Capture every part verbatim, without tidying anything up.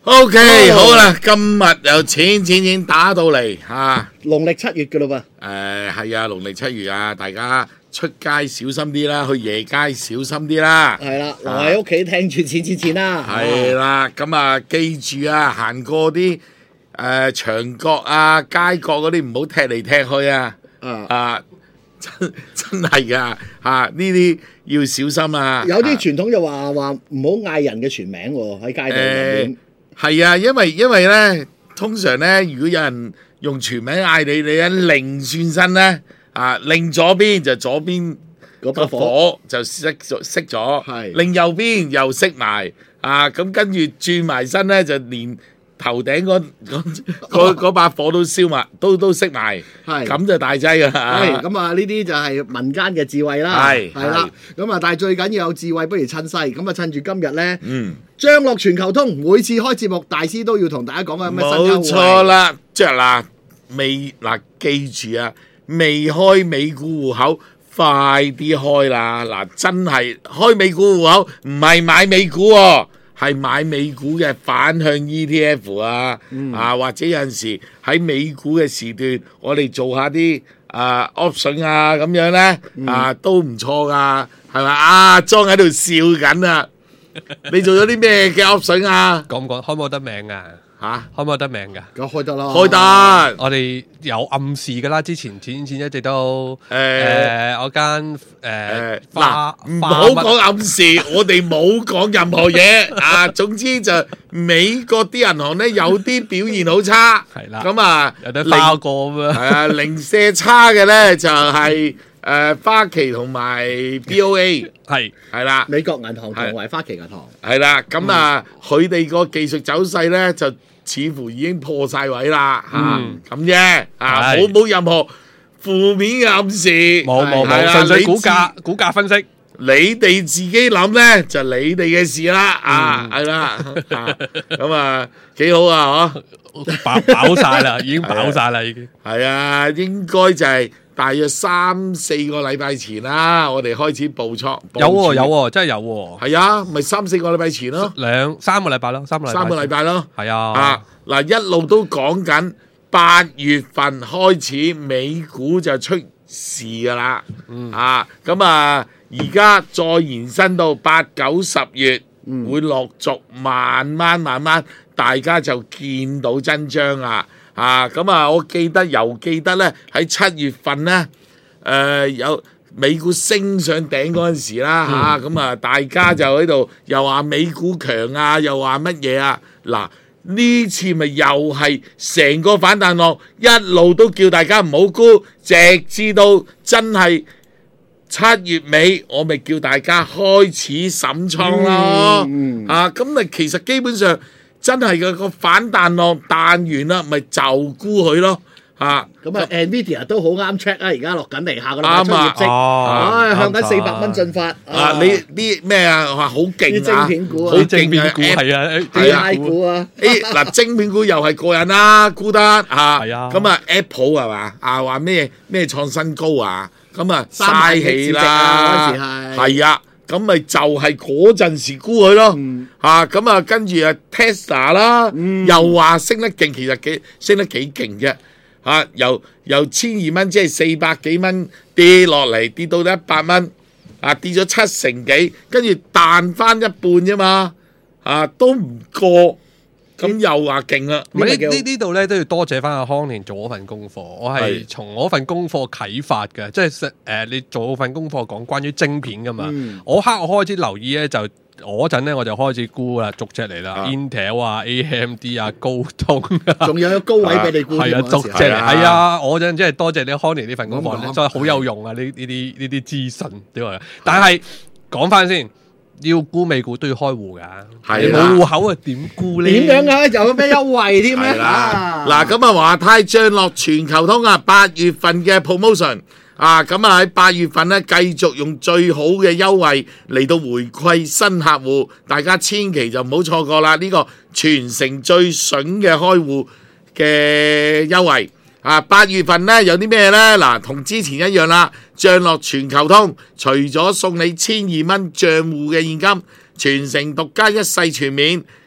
O K， 好啦，今日又錢錢錢打到嚟吓， 農曆七月噶啦噃。誒，係啊，農曆七月啊，大家出街小心啲啦，去夜街小心啲啦。 係啦，留喺屋企聽住錢錢錢啦。 係啦，咁啊，記住啊，行過啲誒牆角啊、街角嗰啲唔好踢嚟踢去啊。啊，真真係噶吓，呢啲要小心啊。 有啲傳統就話話唔好嗌人嘅全名喎，喺街度入面。 係啊，因為因為咧，通常咧，如果有人用全名嗌你，你一擰轉身咧，啊，擰左邊就左邊嗰把個火就熄咗熄咗， 係擰右邊又熄埋，啊，咁跟住轉埋身咧就連頭頂嗰嗰嗰把火都燒埋，都都熄埋， 係咁就大劑噶啦。 係咁啊！呢啲就係民間嘅智慧啦。 係係啦，咁啊，但係最緊要有智慧，不如趁勢。咁啊，趁住今日咧， 嗯， 張樂全球通每次開節目，大師都要同大家講下咩新優惠。 冇錯啦，即係嗱，未嗱記住啊，未開美股戶口，快啲開啦！嗱，真係開美股戶口唔係買美股喎。係買美股嘅反向 E T F 啊，嗯、啊或者有陣時喺美股嘅時段，我哋做下啲啊 option 啊咁樣咧，嗯、啊都唔錯噶，係咪啊？莊喺度笑緊啊！你做咗啲咩嘅 option 啊？ 講唔講開唔開得名啊？ 嚇， 開唔開得名噶？ 梗開得啦， 開得。 我哋有暗示噶啦，之前錢錢一直都誒誒我間誒嗱，唔好講暗示，我哋冇講任何嘢啊。總之就美國啲銀行咧有啲表現好差， 係啦， 咁啊有得包過咁樣。 係啊，零舍差嘅咧就係誒花旗同埋 B O A， 係係啦， 美國銀行同埋花旗銀行係啦。咁啊，佢哋個技術走勢咧就似乎已經破晒位啦，嚇咁啫，啊冇冇任何負面嘅暗示， 冇冇冇，純粹股價股價分析， 你哋自己諗咧就你哋嘅事啦，啊係啦，咁啊幾好啊，嗬， 飽飽晒啦，已經飽晒啦，已經係啊，應該就係大約三四個禮拜前啦，我哋開始佈倉， 有喎有喎，真係有喎， 係啊，咪三四個禮拜前咯， 兩三個禮拜咯，三個禮拜三個禮拜咯， 係啊， 啊嗱一路都講緊八月份開始美股就出事噶啦，嗯、啊咁啊而家再延伸到八九十月，嗯、會陸續慢慢慢慢大家就見到真章啦。啊，咁啊，我記得又記得咧，喺七月份咧，誒、呃、有美股升上頂嗰陣時啦，嚇咁、嗯、啊，大家就喺度又話美股強啊，又話乜嘢啊？嗱，呢次咪又係成個反彈浪，一路都叫大家唔好沽，直至到真係七月尾，我咪叫大家開始審倉咯。嗯嗯、啊，咁啊，其實基本上。真係個個反彈浪彈完啦，咪就沽佢咯嚇。 咁啊 ，Nvidia 都好啱 check 啊，而家落緊嚟下個禮拜出業績，唉向緊四百蚊進發。 啊，你啲咩啊話好勁啊？ 晶片股啊， 好勁啊！ 係啊 ，A I 股啊。 誒嗱，晶片股又係過癮啦，沽得嚇。 係啊。 咁啊 Apple 係嘛啊話咩咩創新高啊？咁啊嘥氣啦，嗰時係。係啊。咁咪就係嗰陣時沽佢咯，嚇咁、嗯、啊跟住啊 Tesla 啦，嗯、又話升得勁，其實幾升得幾勁啫，嚇、啊、由由千二蚊即係四百幾蚊跌落嚟，跌到一百蚊，啊跌咗七成幾，跟住彈翻一半啫嘛，啊都唔過。咁又話勁啦！ 唔係呢呢度咧都要多謝翻阿康年做嗰份功課，我係從我份功課啟發嘅，即係誒、呃、你做份功課講關於晶片噶嘛，嗯、我刻我開始留意咧就嗰陣咧我就開始估啦，逐隻嚟啦、啊、，Intel 啊、A M D 啊、高通啊， 仲有個高位俾你估， 係啊，逐隻嚟，係啊，我陣真係多謝你康年呢份功課，真係好有用啊！呢呢啲呢啲資訊點啊？但係講翻先。要沽美股都要開戶噶，你冇戶口啊點沽呢？ 點樣啊？有咩優惠添咩？ 嗱咁啊，華泰將樂全球通啊，八月份嘅 promotion 啊，咁啊喺八月份咧繼續用最好嘅優惠嚟到回饋新客戶，大家千祈就唔好錯過啦！呢、這個全城最筍嘅開戶嘅優惠。啊，八月份咧有啲咩咧？嗱，同之前一樣啦，將樂全球通，除咗送你千二蚊賬戶嘅現金，全城獨家一世全免，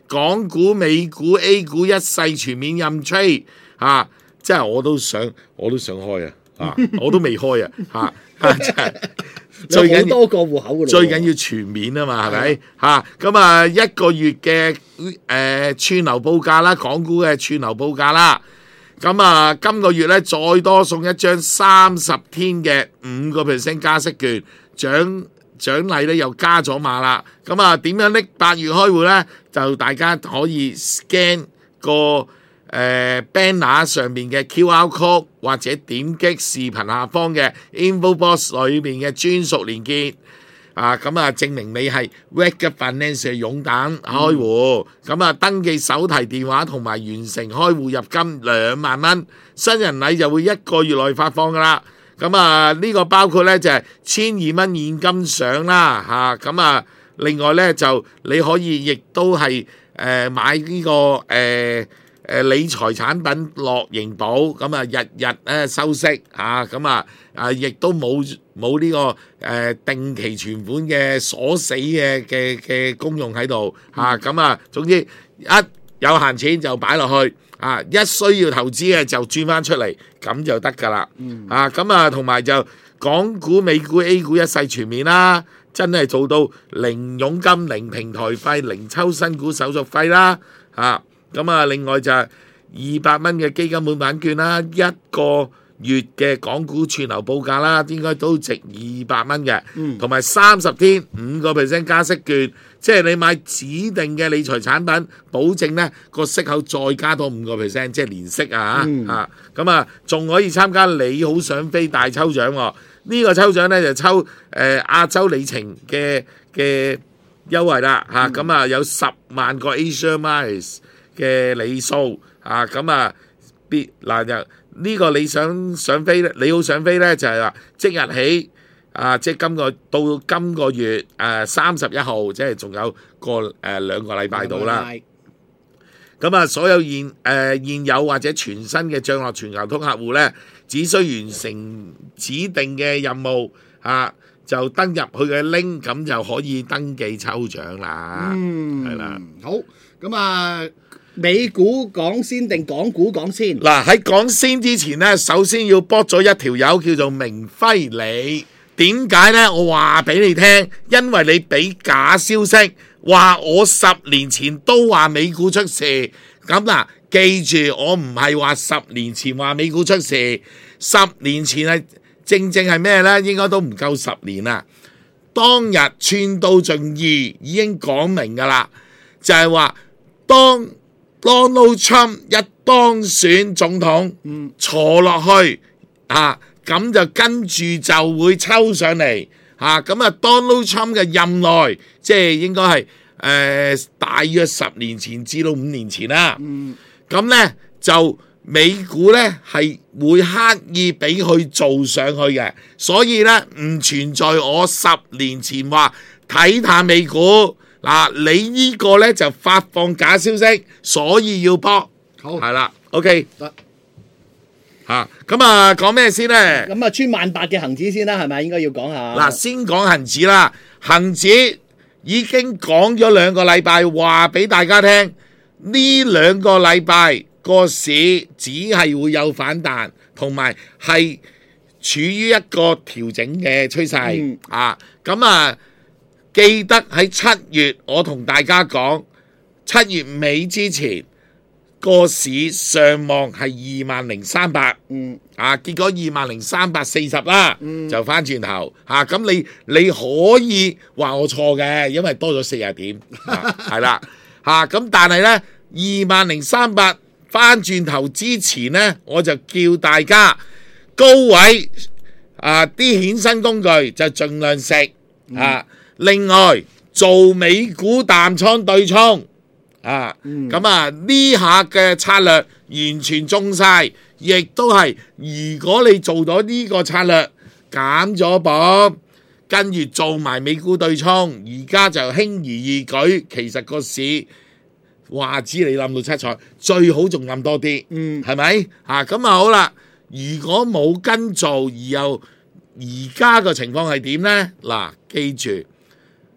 港股、美股、A 股一世全面任 trade 啊！即係我都想，我都想開啊！啊，我都未開啊！嚇、啊，真係最緊多個戶口㗎咯， 最緊要全面啊嘛，係咪嚇？咁啊一個月嘅誒、呃、串流報價啦，港股嘅串流報價啦。咁啊，今個月咧再多送一張三十天嘅五個 percent 加息券，獎獎勵咧又加咗碼啦。咁啊，點樣拎八月開會咧？就大家可以 scan 個誒、呃、banner 上面嘅 Q R code， 或者點擊視頻下方嘅 info box 裏面嘅專屬連結。啊，咁啊，證明你係 Wegg Finance 嘅擁躉開戶，咁啊，登記手提電話同埋完成開戶入金兩萬蚊，新人禮就會一個月內發放噶啦。咁啊，呢個包括咧就係千二蚊現金賞啦，嚇咁啊，另外咧就你可以亦都係誒買呢個誒誒理財產品樂盈保，咁啊日日咧收息嚇，咁啊啊亦都冇冇呢個誒、呃、定期存款嘅鎖死嘅嘅嘅功用喺度嚇，咁啊總之一有閒錢就擺落去啊，一需要投資嘅就轉翻出嚟，咁就得㗎啦。啊咁啊同埋就港股、美股、A 股一世全面啦，真係做到零佣金、零平台費、零抽新股手續費啦嚇。咁啊，另外就係二百蚊嘅基金滿版券啦，一個月嘅港股串流報價啦，應該都值二百蚊嘅，同埋三十天五個 percent 加息券，即係你買指定嘅理財產品，保證呢個息口再加多五個 percent， 即係連息啊嚇，咁啊仲可以參加你好想飛大抽獎喎，呢、呢個抽獎呢，就抽誒、呃、亞洲里程嘅嘅優惠啦嚇，咁啊有十萬個 Asia Miles嘅里數啊，咁啊，別嗱就呢個你想想飛咧，你好想飛咧就係話即日起啊，即係今個到今個月誒三十一號，即係仲有個誒、呃、兩個禮拜到啦。咁啊，所有現誒、呃、現有或者全新嘅將樂全球通客戶咧，只需完成指定嘅任務啊，就登入佢嘅 link， 咁就可以登記抽獎啦。嗯，係啦， 好，咁啊。美股講先定港股講先？ 嗱，喺講先之前呢，首先要卜咗一條友叫做明輝你。點解呢？我話俾你聽，因為你俾假消息，話我十年前都話美股出事。咁嗱，記住我唔係話十年前話美股出事，十年前係正正係咩呢？應該都唔夠十年啦。當日串到盡二已經講明㗎啦，就係話當Donald Trump 一當選總統，嗯、坐落去啊，咁就跟住就會抽上嚟啊。咁啊，Donald Trump 嘅任內，即係應該係誒、呃、大約十年前至到五年前啦。咁咧、嗯、就美股咧係會刻意俾佢做上去嘅，所以咧唔存在我十年前話睇淡美股。嗱、啊，你呢個咧就發放假消息，所以要搏。好，係啦 ，OK，得嚇。咁啊，講咩先咧？ 咁啊，穿萬八嘅恒指先啦，係咪應該要講下？ 嗱，先講恒指啦。恒指已經講咗兩個禮拜，話俾大家聽，呢兩個禮拜個市只係會有反彈，同埋係處於一個調整嘅趨勢。嗯、啊，咁啊。記得喺七月，我同大家講，七月尾之前個市上望係二萬零三百，嗯，啊，結果二萬零三百四十啦，嗯、就翻轉頭，嚇、啊，咁你你可以話我錯嘅，因為多咗四十點，係啦、啊，嚇，咁但係呢，二萬零三百翻轉頭之前呢，我就叫大家高位啊啲衍生工具就盡量食，啊。嗯另外做美股淡倉對沖啊，咁、嗯、啊呢下嘅策略完全中晒，亦都係如果你做到呢個策略減咗磅，跟住做埋美股對沖，而家就輕而易舉。其實個市話知你冧到七彩，最好仲冧多啲，嗯，係咪啊？咁啊好啦，如果冇跟做，而又而家個情況係點呢？嗱、啊，記住。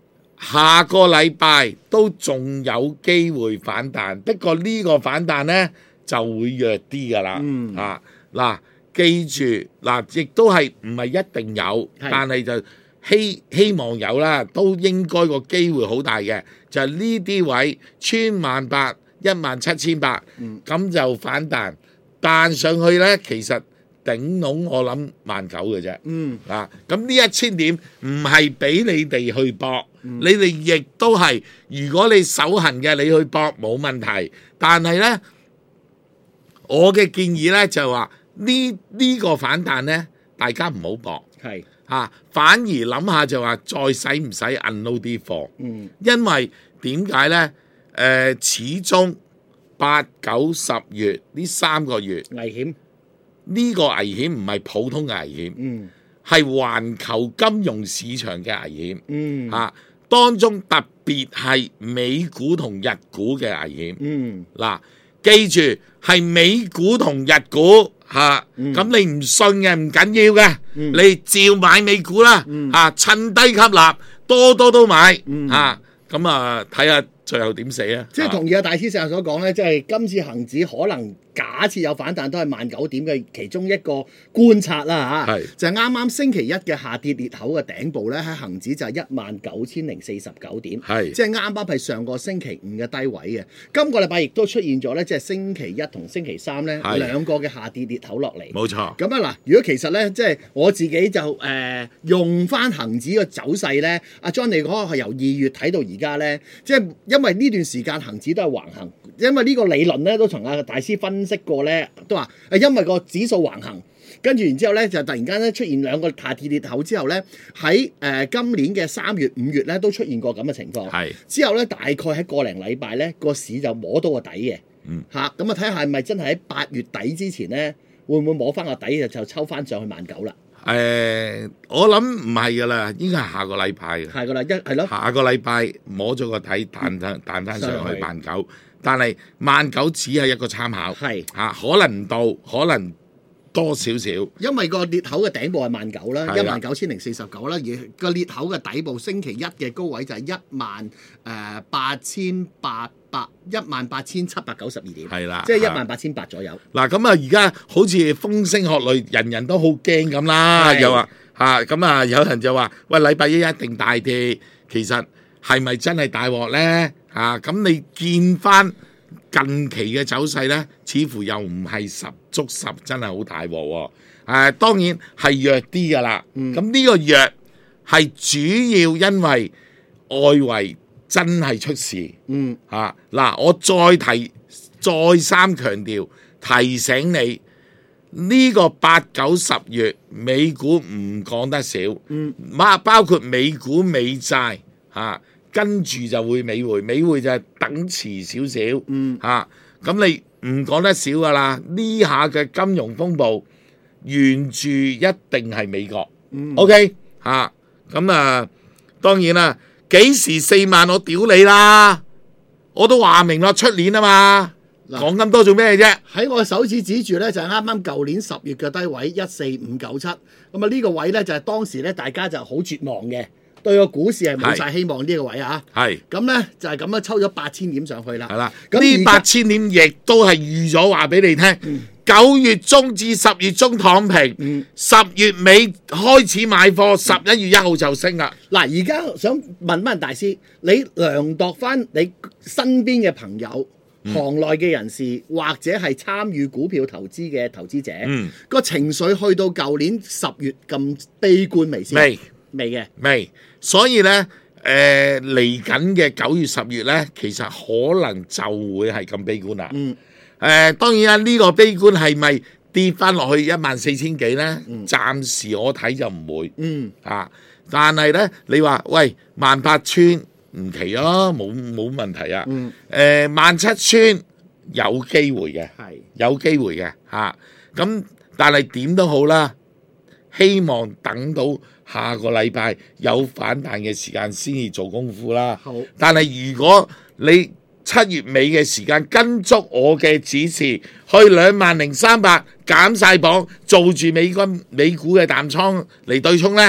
下個禮拜都仲有機會反彈，不過呢個反彈呢就會弱啲噶啦。 嗯啊嗱，記住嗱，亦都係唔係一定有， 係但係就希希望有啦，都應該個機會好大嘅。就係呢啲位穿萬八、一萬七千八，咁就反彈彈上去呢，其實頂籠我諗萬九嘅啫。 嗯啊，咁呢一千點唔係俾你哋去搏，你哋亦都係，如果你手痕嘅，你去搏冇問題。但係呢，我嘅建議呢就係話呢呢個反彈呢，大家唔好搏。 係啊，反而諗下就話再使唔使 unload 啲貨？ 嗯因為點解呢？誒、呃，始終八九十月呢三個月危險。 呢、個危險唔係普通嘅危險， 嗯係環球金融市場嘅危險。 嗯啊，當中特別係美股同日股嘅危險。 嗯嗱，記住係美股同日股嚇，咁、你唔信嘅唔緊要嘅，你照買美股啦嚇、趁低吸納，多多都買嚇，咁啊睇下最後點死啊！ 即係同意阿大師成日所講咧，即係今次恆指可能假設有反彈，都係萬九點嘅其中一個觀察啦嚇。 係就係啱啱星期一嘅下跌裂口嘅頂部咧，喺恆指就係一萬九千零四十九點， 係即係啱啱係上個星期五嘅低位嘅。今個禮拜亦都出現咗咧，即係星期一同星期三咧係兩個嘅下跌裂口落嚟。 冇錯， 咁啊嗱，如果其實咧，即係我自己就誒、呃用翻恒指嘅走勢咧，阿 John 你講係由二月睇到而家咧，即係因為呢段時間恒指都係橫行，因為呢個理論咧都同阿大師分析過咧，都話誒因為個指數橫行，跟住然之後咧就突然間咧出現兩個下跌裂口之後咧，喺誒、呃今年嘅三月五月咧都出現過咁嘅情況， 係之後咧大概喺個零禮拜咧個市就摸到個底嘅， 嗯嚇咁啊睇下係咪真係喺八月底之前咧？會唔會摸翻個底就就抽翻上去萬九啦？ 誒、我諗唔係噶啦，應該係下個禮拜嘅。 係噶啦，一係咯， 下個禮拜摸咗個底彈翻彈翻上去上去萬九，但係萬九只係一個參考， 係嚇、可能唔到，可能多少少。 因為個裂口嘅頂部係萬九啦， 係啦一萬九千零四十九啦，而個裂口嘅底部星期一嘅高位就係一萬誒八千八百一萬八千七百九十二點， 係啦即係一嚇萬八千八左右。 嗱咁啊，而家好似風聲鶴唳，人人都好驚咁啦， 係又話嚇咁啊，有人就話：喂，禮拜一一定大跌，其實係咪真係大鑊呢？嚇、咁你見翻近期嘅走勢呢，似乎又唔係十足十，真係好大鑊喎。誒、當然係弱啲噶啦。咁呢、個弱係主要因為外圍真係出事。 嗯， 嚇嗱、我再提再三強調，提醒你呢、個八九十月美股唔講得少， 嗯， 包包括美股美債嚇、跟住就會美匯，美匯就係等遲少少， 嗯嚇咁、你唔講得少噶啦，呢下嘅金融風暴沿住一定係美國、 嗯 OK 嚇咁啊，當然啦，幾時四萬我屌你啦！我都話明啦，出年啊嘛， 嗱講咁多做咩啫？ 喺我手指指住咧，就係啱啱舊年十月嘅低位一四五九七，咁啊呢個位咧就係當時咧大家就好絕望嘅，對個股市係冇晒希望呢個位啊， 係咁咧就係咁樣抽咗八千點上去啦係。啦， 咁呢而家八千點亦都係預咗話俾你聽，九、月中至十月中躺平， 嗯十、月尾開始買貨，十一月一號就升啦。 嗱，而家想問問大師，你量度翻你身邊嘅朋友、 嗯行內嘅人士，或者係參與股票投資嘅投資者， 嗯個情緒去到舊年十月咁悲觀未先？ 未未嘅， 未，所以呢，誒嚟緊嘅九月十月呢，其實可能就會係咁悲觀啦。 嗯誒、當然啦，呢、個悲觀係咪跌翻落去一萬四千幾呢？暫時我睇就唔會。 嗯啊，但係呢，你話喂萬八村唔奇啊，冇冇問題啊。 嗯誒萬七村有機會嘅， 係有機會嘅嚇。咁、但係點都好啦，希望等到下個禮拜有反彈嘅時間先至做功夫啦。 好但係如果你七月尾嘅時間跟足我嘅指示，去兩萬零三百減晒磅，做住美軍美股嘅淡倉嚟對沖呢，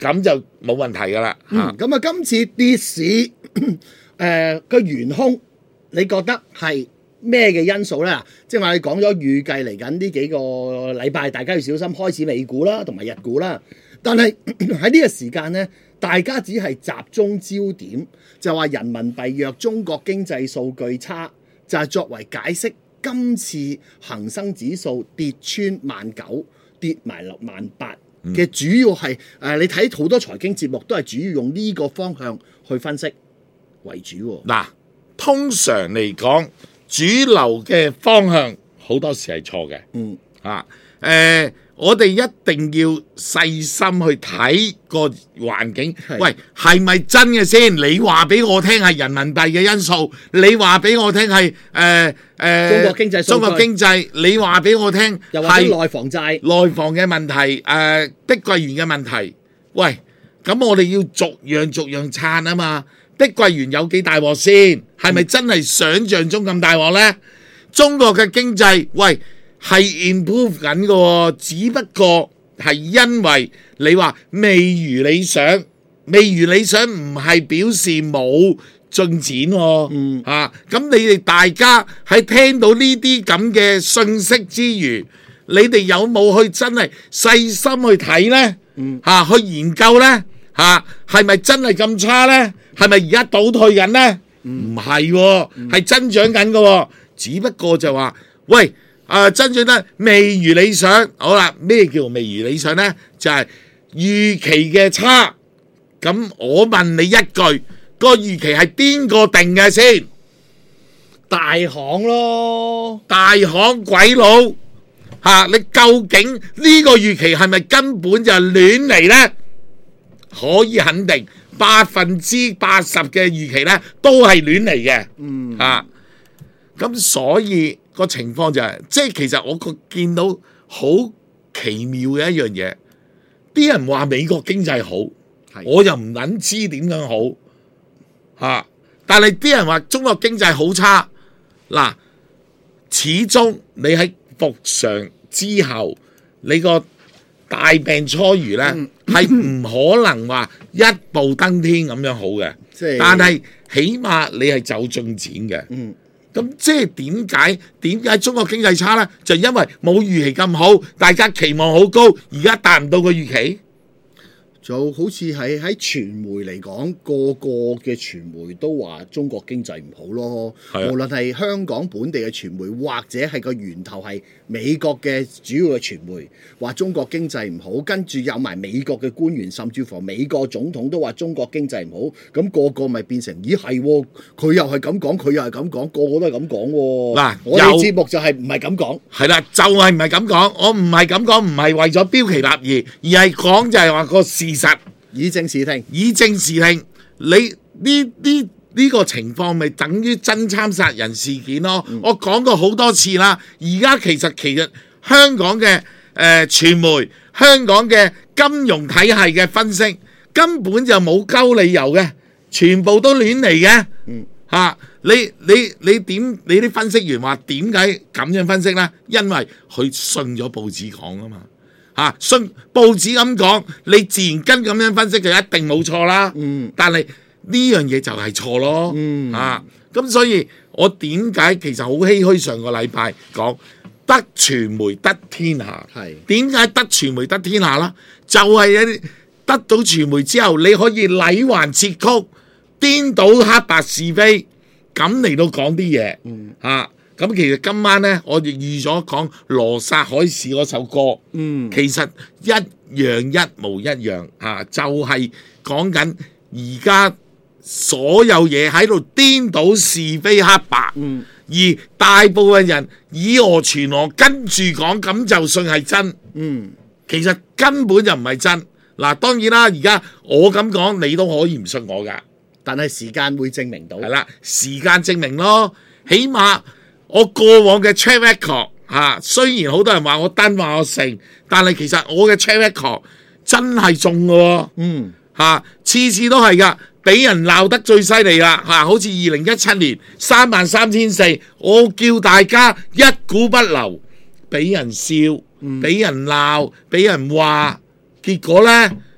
咁就冇問題噶啦嚇。 嗯，咁啊，今次跌市誒個元兇，你覺得係咩嘅因素咧？即係我哋講咗預計嚟緊呢幾個禮拜，大家要小心開始美股啦，同埋日股啦。但係喺呢個時間咧，大家只係集中焦點，就話人民幣弱、中國經濟數據差，就係作為解釋今次恒生指數跌穿萬九，跌埋落萬八嘅主要係誒、呃，你睇好多財經節目都係主要用呢個方向去分析為主喎。 嗱，通常嚟講，主流嘅方向好多時係錯嘅。 嗯啊，誒、呃，我哋一定要細心去睇個環境。 係喂，係咪真嘅先？你話俾我聽係人民幣嘅因素，你話俾我聽係誒誒中國經濟數據中國經濟，你話俾我聽又或者係內房債， 內房嘅問題，誒、呃、碧桂園嘅問題。喂，咁我哋要逐樣逐樣撐啊嘛！碧桂園有幾大鑊先？係咪真係想像中咁大鑊呢？中國嘅經濟，喂係 improve 緊嘅喎，只不過係因為你話未如理想，未如理想唔係表示冇進展喎。 嗯啊，咁你哋大家喺聽到呢啲咁嘅信息之餘，你哋有冇去真係細心去睇呢？ 嗯嚇、啊，去研究呢？嚇，係咪真係咁差呢？係咪而家倒退緊呢？唔係喎，係增長緊嘅喎。只不過就話，喂，啊、增長得未如理想。好啦，咩叫未如理想呢？就係、預期嘅差。咁我問你一句，個預期係邊個定嘅先？ 大行咯， 大行鬼佬嚇、啊，你究竟呢個預期係咪根本就係亂嚟呢？可以肯定，百分之八十嘅預期呢都係亂嚟嘅。 嗯啊，咁所以個情況就係、即係其實我個見到好奇妙嘅一樣嘢，啲人話美國經濟好， 係我又唔撚知點樣好嚇、啊，但係啲人話中國經濟好差，嗱，始終你喺復常之後，你個大病初愈呢，係唔、可能話一步登天咁樣好嘅， 即係但係起碼你係走進展嘅。 嗯咁即係點解點解中國經濟差呢？就因為冇預期咁好，大家期望好高，而家達唔到個預期。 就好似喺喺傳媒嚟講，個個嘅傳媒都話中國經濟唔好咯。 係啊無論係香港本地嘅傳媒，或者係個源頭係美國嘅主要嘅傳媒，話中國經濟唔好，跟住有埋美國嘅官員，甚至乎美國總統都話中國經濟唔好，咁、個個咪變成咦係喎？佢又係咁講，佢又係咁講，個個都係咁講喎。 嗱我哋有節目就係唔係咁講。 係啦，就係唔係咁講，我唔係咁講，唔係為咗標奇立異，而係講就係話個事實， 以正視聽。 以正視聽。你呢呢呢個情況咪等於真參殺人事件咯？ 嗯我講過好多次啦。而家其實其實香港嘅誒、呃、傳媒、香港嘅金融體系嘅分析根本就冇鳩理由嘅，全部都亂嚟嘅。 嗯嚇、啊！你你你點？你啲分析員話點解咁樣分析呢？因為佢信咗報紙講啊嘛。嚇、啊！信報紙咁講，你自然跟咁樣分析就一定冇錯啦。 嗯但係呢樣嘢就係錯咯。 嗯啊！咁所以我點解其實好唏噓上個禮拜講得傳媒得天下？ 係點解得傳媒得天下啦？就係、一啲得到傳媒之後，你可以禮還切曲，顛倒黑白是非，咁嚟到講啲嘢。 嗯啊！咁其實今晚呢，我哋預咗講羅剎海市嗰首歌， 嗯其實一樣一模一樣啊！就係講緊而家所有嘢喺度顛倒是非黑白， 嗯而大部分人以訛傳訛，跟住講咁就信係真， 嗯其實根本就唔係真。嗱，當然啦，而家我咁講，你都可以唔信我㗎。 但係時間會證明到。 係啦，時間證明咯。起碼我過往嘅 track record 嚇，雖然好多人話我單話我成，但係其實我嘅 track record 真係中嘅喎。 嗯嚇，次次都係㗎，俾人鬧得最犀利啦嚇。好似二零一七年三萬三千四，我叫大家一股不留，俾人笑，俾人鬧，俾人話，結果呢，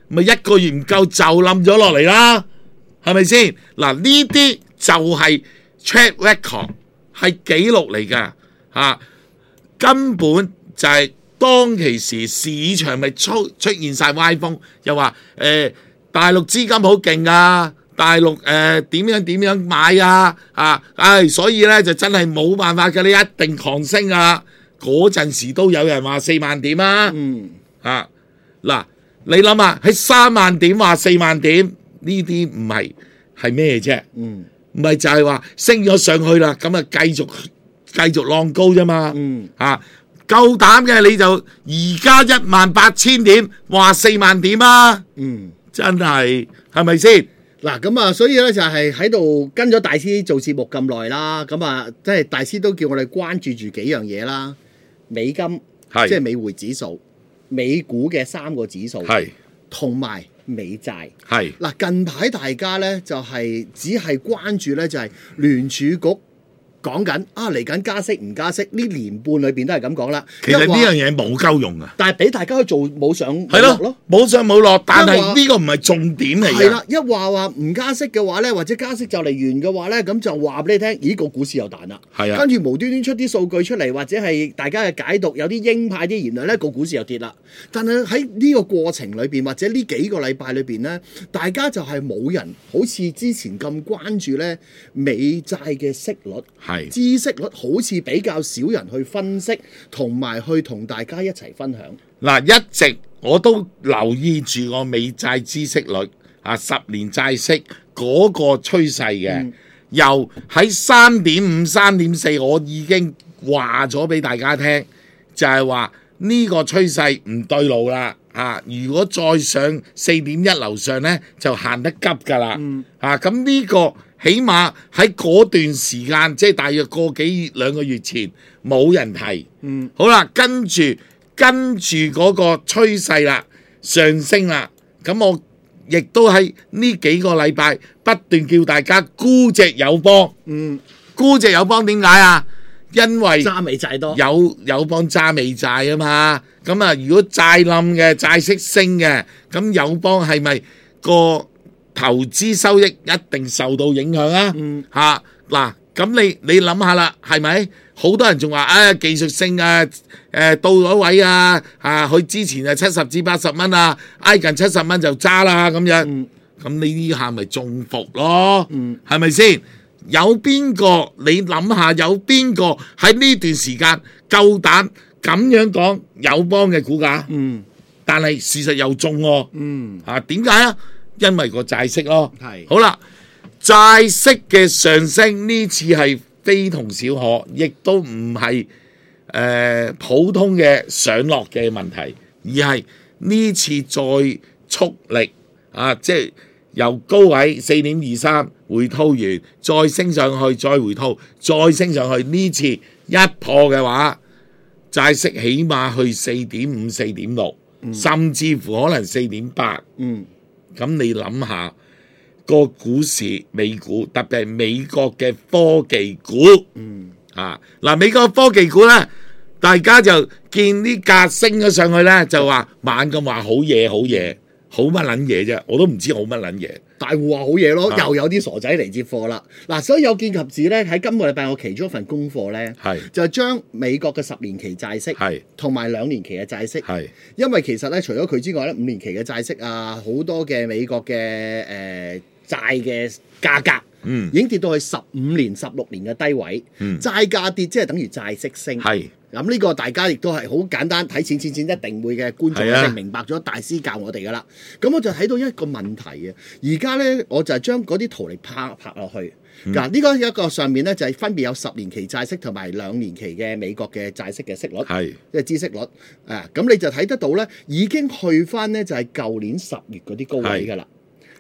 咪一個月唔夠就冧咗落嚟啦，係咪先？嗱，呢啲就係 track record 係記錄嚟㗎嚇，根本就係當其時市場咪出出現晒歪風，又話誒、呃、大陸資金好勁啊，大陸誒點、呃、樣點樣買啊啊，唉、哎，所以咧就真係冇辦法嘅，你一定狂升啊！嗰陣時都有人話四萬點啊， 嗯啊嗱。你諗下，喺三萬點話四萬點呢啲唔係係咩啫？ 嗯， 唔係就係話升咗上去啦，咁啊繼續繼續浪高啫嘛。 嗯， 啊夠膽嘅你就而家一萬八千點話四萬點啊！ 嗯， 真係係咪先？ 嗱咁啊，所以咧就係喺度跟咗大師做節目咁耐啦，咁啊，即係大師都叫我哋關注住幾樣嘢啦，美金係即係美匯指數。美股嘅三個指數， 係同埋美債， 係嗱近排大家咧就係、是、只係關注咧就係聯儲局講緊啊嚟緊加息唔加息，呢年半裏邊都係咁講啦。 其實呢一話樣嘢冇鳩用啊， 但係俾大家去做冇上係落咯，冇上冇落，但係呢個唔係重點嚟嘅。 係啦，一話話唔加息嘅話咧，或者加息就嚟完嘅話咧，咁就話俾你聽，咦個股市又彈啦。 係啊， 跟住無端端出啲數據出嚟，或者係大家嘅解讀有啲鷹派啲言論咧，個股市又跌啦。但係喺呢個過程裏邊，或者呢幾個禮拜裏邊咧，大家就係冇人好似之前咁關注咧美債嘅息率， 係孳息率好似比較少人去分析，同埋去同大家一齊分享。 嗱，一直我都留意住個美債孳息率啊，十年債息嗰個趨勢嘅， 嗯、 由喺三點五、三點四，我已經話咗俾大家聽，就係話呢個趨勢唔對路啦啊！如果再上四點一樓上呢，就行得急㗎啦、嗯、啊！咁呢個起碼喺嗰段時間，即係大約個幾月兩個月前冇人提。嗯，好啦，跟住跟住嗰個趨勢啦，上升啦。咁我亦都喺呢幾個禮拜不斷叫大家沽隻友邦。嗯，沽隻友邦點解啊？因為揸美債多， 有友邦揸美債啊嘛。咁啊，如果債冧嘅債息升嘅，咁友邦係咪個投資收益一定受到影響啊？ 嗯， 嚇嗱，咁你你諗下啦，係咪？好多人仲話啊技術性啊，誒、呃、到咗位啊，啊佢之前係七十至八十蚊啊，挨近七十蚊就揸啦咁樣。嗯，咁呢啲下咪中伏咯？嗯，係咪先？有邊個你諗下？有邊個喺呢段時間夠膽咁樣講友邦嘅股價？嗯，但係事實又中喎、啊。嗯，啊點解啊？因為個債息咯。係好啦，債息嘅上升呢次係非同小可，亦都唔係誒普通嘅上落嘅問題，而係呢次再速力啊，即係由高位四點二三回吐完，再升上去，再回吐，再升上去。呢次一破嘅話，債息起碼去四點五、四點六，甚至乎可能四點八。嗯，咁你諗下個股市美股，特別係美國嘅科技股。嗯，啊嗱，美國科技股咧，大家就見啲價升咗上去咧，就話猛咁話好嘢，好嘢。好乜撚嘢啫？我都唔知好乜撚嘢。 大戶話好嘢咯，啊、又有啲傻仔嚟接貨啦。嗱，所以有見及此咧，喺今個禮拜我其中一份功課咧，係就係將美國嘅十年期債息係同埋兩年期嘅債息係，因為其實咧除咗佢之外咧，五年期嘅債息啊，好多嘅美國嘅誒、呃、債嘅價格，嗯，已經跌到去十五年、十六年嘅低位，嗯，債價跌即係等於債息升，係。咁呢個大家亦都係好簡單，睇錢錢錢一定會嘅觀眾一定明白咗，大師教我哋噶啦。咁我就睇到一個問題嘅，而家咧我就係將嗰啲圖嚟拍拍落去。嗱、嗯，呢個一個上面咧就係分別有十年期債息同埋兩年期嘅美國嘅債息嘅息率，係即係孳息率。啊，咁你就睇得到咧，已經去翻咧就係舊年十月嗰啲高位噶啦。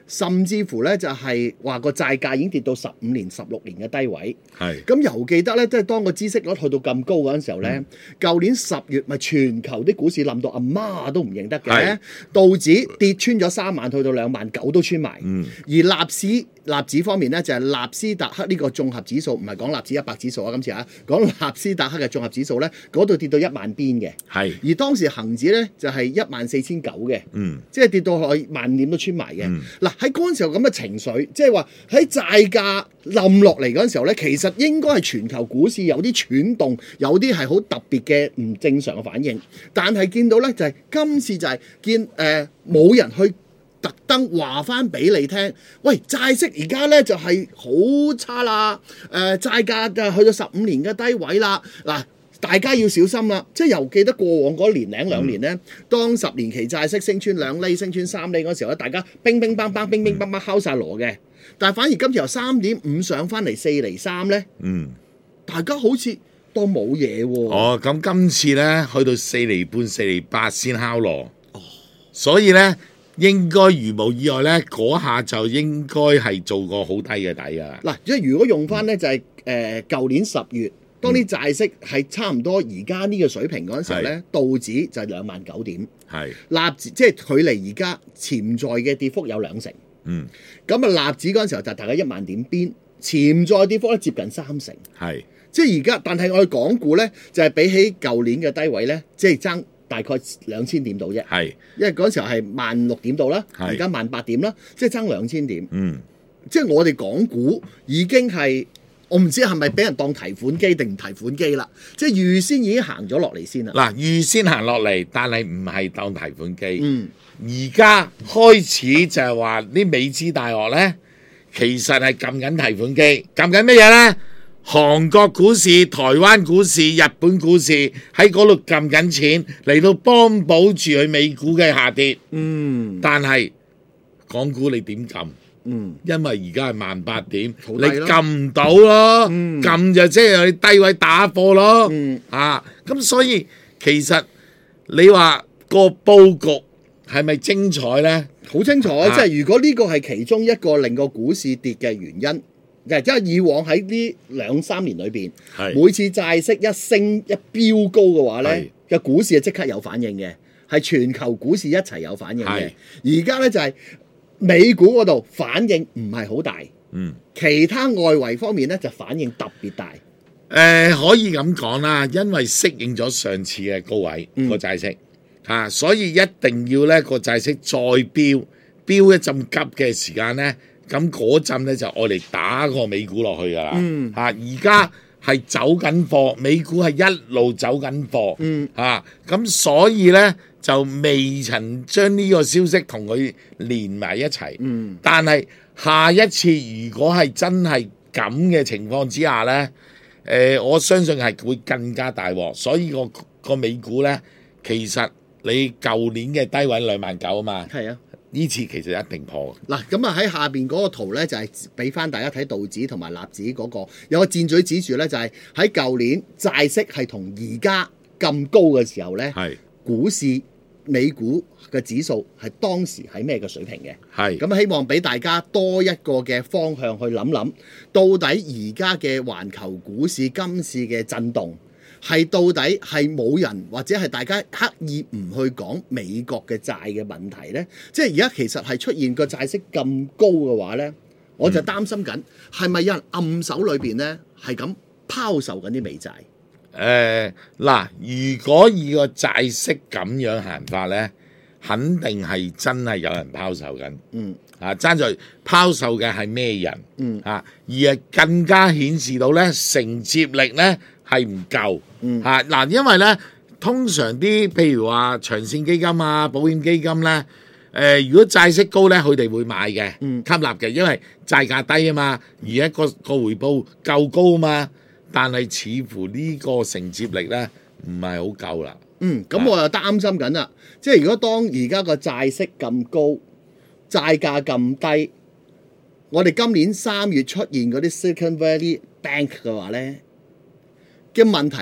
甚至乎咧就係話個債價已經跌到十五年、十六年嘅低位。 係咁猶記得咧，即係當個孳息率去到咁高嗰陣時候咧，舊、年十月咪全球啲股市冧到阿媽都唔認得嘅係， 道指跌穿咗三萬，去到兩萬九都穿埋。 嗯而納市納指方面咧，就係、納斯達克呢個綜合指數，唔係講納指一百指數啊，今次啊，講納斯達克嘅綜合指數咧，嗰度跌到一萬邊嘅。 係而當時恒指咧就係一萬四千九嘅， 嗯即係跌到去萬點都穿埋嘅。 嗯嗱喺嗰陣時候咁嘅情緒，即係話喺債價冧落嚟嗰陣時候咧，其實應該係全球股市有啲喘動，有啲係好特別嘅唔正常嘅反應。但係見到咧就係、今次就係見誒冇、人去特登話翻俾你聽，喂債息而家咧就係、好差啦，誒、呃、債價就去到十五年嘅低位啦，嗱。大家要小心啦，即係又記得過往嗰年零兩年咧，當十年期債息升穿兩厘、升穿三厘嗰時候咧，大家乒乒乓乓、乒乒乓乓敲晒鑼嘅。但係反而今次由三點五上翻嚟四厘三咧， 嗯。 大家好似當冇嘢喎。 哦，咁今次咧去到四厘半、四厘八先敲鑼。哦，所以咧應該如無意外咧，嗰下就應該係做個好低嘅底噶啦。 嗱，即係如果用翻咧就係誒舊年十月。當啲債息係差唔多而家呢個水平嗰陣時候咧，道指就係兩萬九點， 係納指即係距離而家潛在嘅跌幅有兩成。 嗯， 咁啊納指嗰陣時候就大概一萬點邊，潛在跌幅咧接近三成。 係即係而家，但係我哋港股咧就係、是、比起舊年嘅低位咧，即係爭大概兩千點到啫。 係， 因為嗰陣時候係萬六點到啦， 係而家萬八點啦，即係爭兩千點。 嗯， 即係我哋港股已經係。我唔知係咪俾人當提款機定唔提款機啦，即係預先已經行咗落嚟先啦。 嗱，預先行落嚟，但係唔係當提款機。 嗯， 而家開始就係話啲美資大鱷咧，其實係撳緊提款機，撳緊乜嘢咧？韓國股市、台灣股市、日本股市喺嗰度撳緊錢嚟到幫補住佢美股嘅下跌。 嗯， 但係港股你點撳？ 嗯， 因為而家係萬八點，你好低咯撳唔到咯， 嗯撳就即係你低位打貨咯， 嗯啊，咁所以其實你話個佈局係咪精彩呢？ 好清楚。 啊即係如果呢個係其中一個令個股市跌嘅原因，就係因為以往喺呢兩三年裏邊， 係每次債息一升一飆高嘅話係咧，嘅股市係即刻有反應嘅，係全球股市一齊有反應嘅。而家咧就係、美股嗰度反應唔係好大， 嗯， 其他外圍方面咧就反應特別大。 誒、呃可以咁講啦，因為適應咗上次嘅高位嗯個債息嚇、啊所以一定要咧個債息再飆飆一陣急嘅時間咧，咁嗰陣咧就愛嚟打個美股落去噶啦嗯嚇。而家係走緊貨，美股係一路走緊貨嗯嚇，咁、所以咧就未曾將呢個消息同佢連埋一齊。 嗯但係下一次如果係真係咁嘅情況之下呢，誒、呃我相信係會更加大鑊，所以個個美股呢，其實你舊年嘅低位兩萬九啊嘛， 係啊。 呢次其實一定破。 嗱，咁啊喺下邊嗰個圖咧，就係俾翻大家睇道指同埋納指嗰、個有個箭嘴指住咧，就係喺舊年債息係同而家咁高嘅時候咧， 係股市美股嘅指數係當時喺咩嘅水平嘅？ 係咁希望俾大家多一個嘅方向去諗諗，到底而家嘅環球股市今次嘅震動係到底係冇人或者係大家刻意唔去講美國嘅債嘅問題呢？即係而家其實係出現個債息咁高嘅話呢，我就擔心緊係咪有人暗手裏邊呢係咁拋售緊啲美債？ 誒嗱，如果以個債息咁樣行法呢，肯定係真係有人拋售緊。 嗯啊，爭在拋售嘅係咩人？ 嗯啊，而係更加顯示到咧承接力咧係唔夠。 嗯啊嗱，因為咧通常啲譬如話長線基金啊、保險基金咧，誒、如果債息高咧，佢哋會買嘅， 嗯吸納嘅，因為債價低啊嘛，而一個個回報夠高啊嘛，但係似乎呢個承接力咧唔係好夠啦。 嗯，咁我又擔心緊啦。即係如果當而家個債息咁高，債價咁低，我哋今年三月出現嗰啲 Silicon Valley Bank 嘅話咧嘅問題，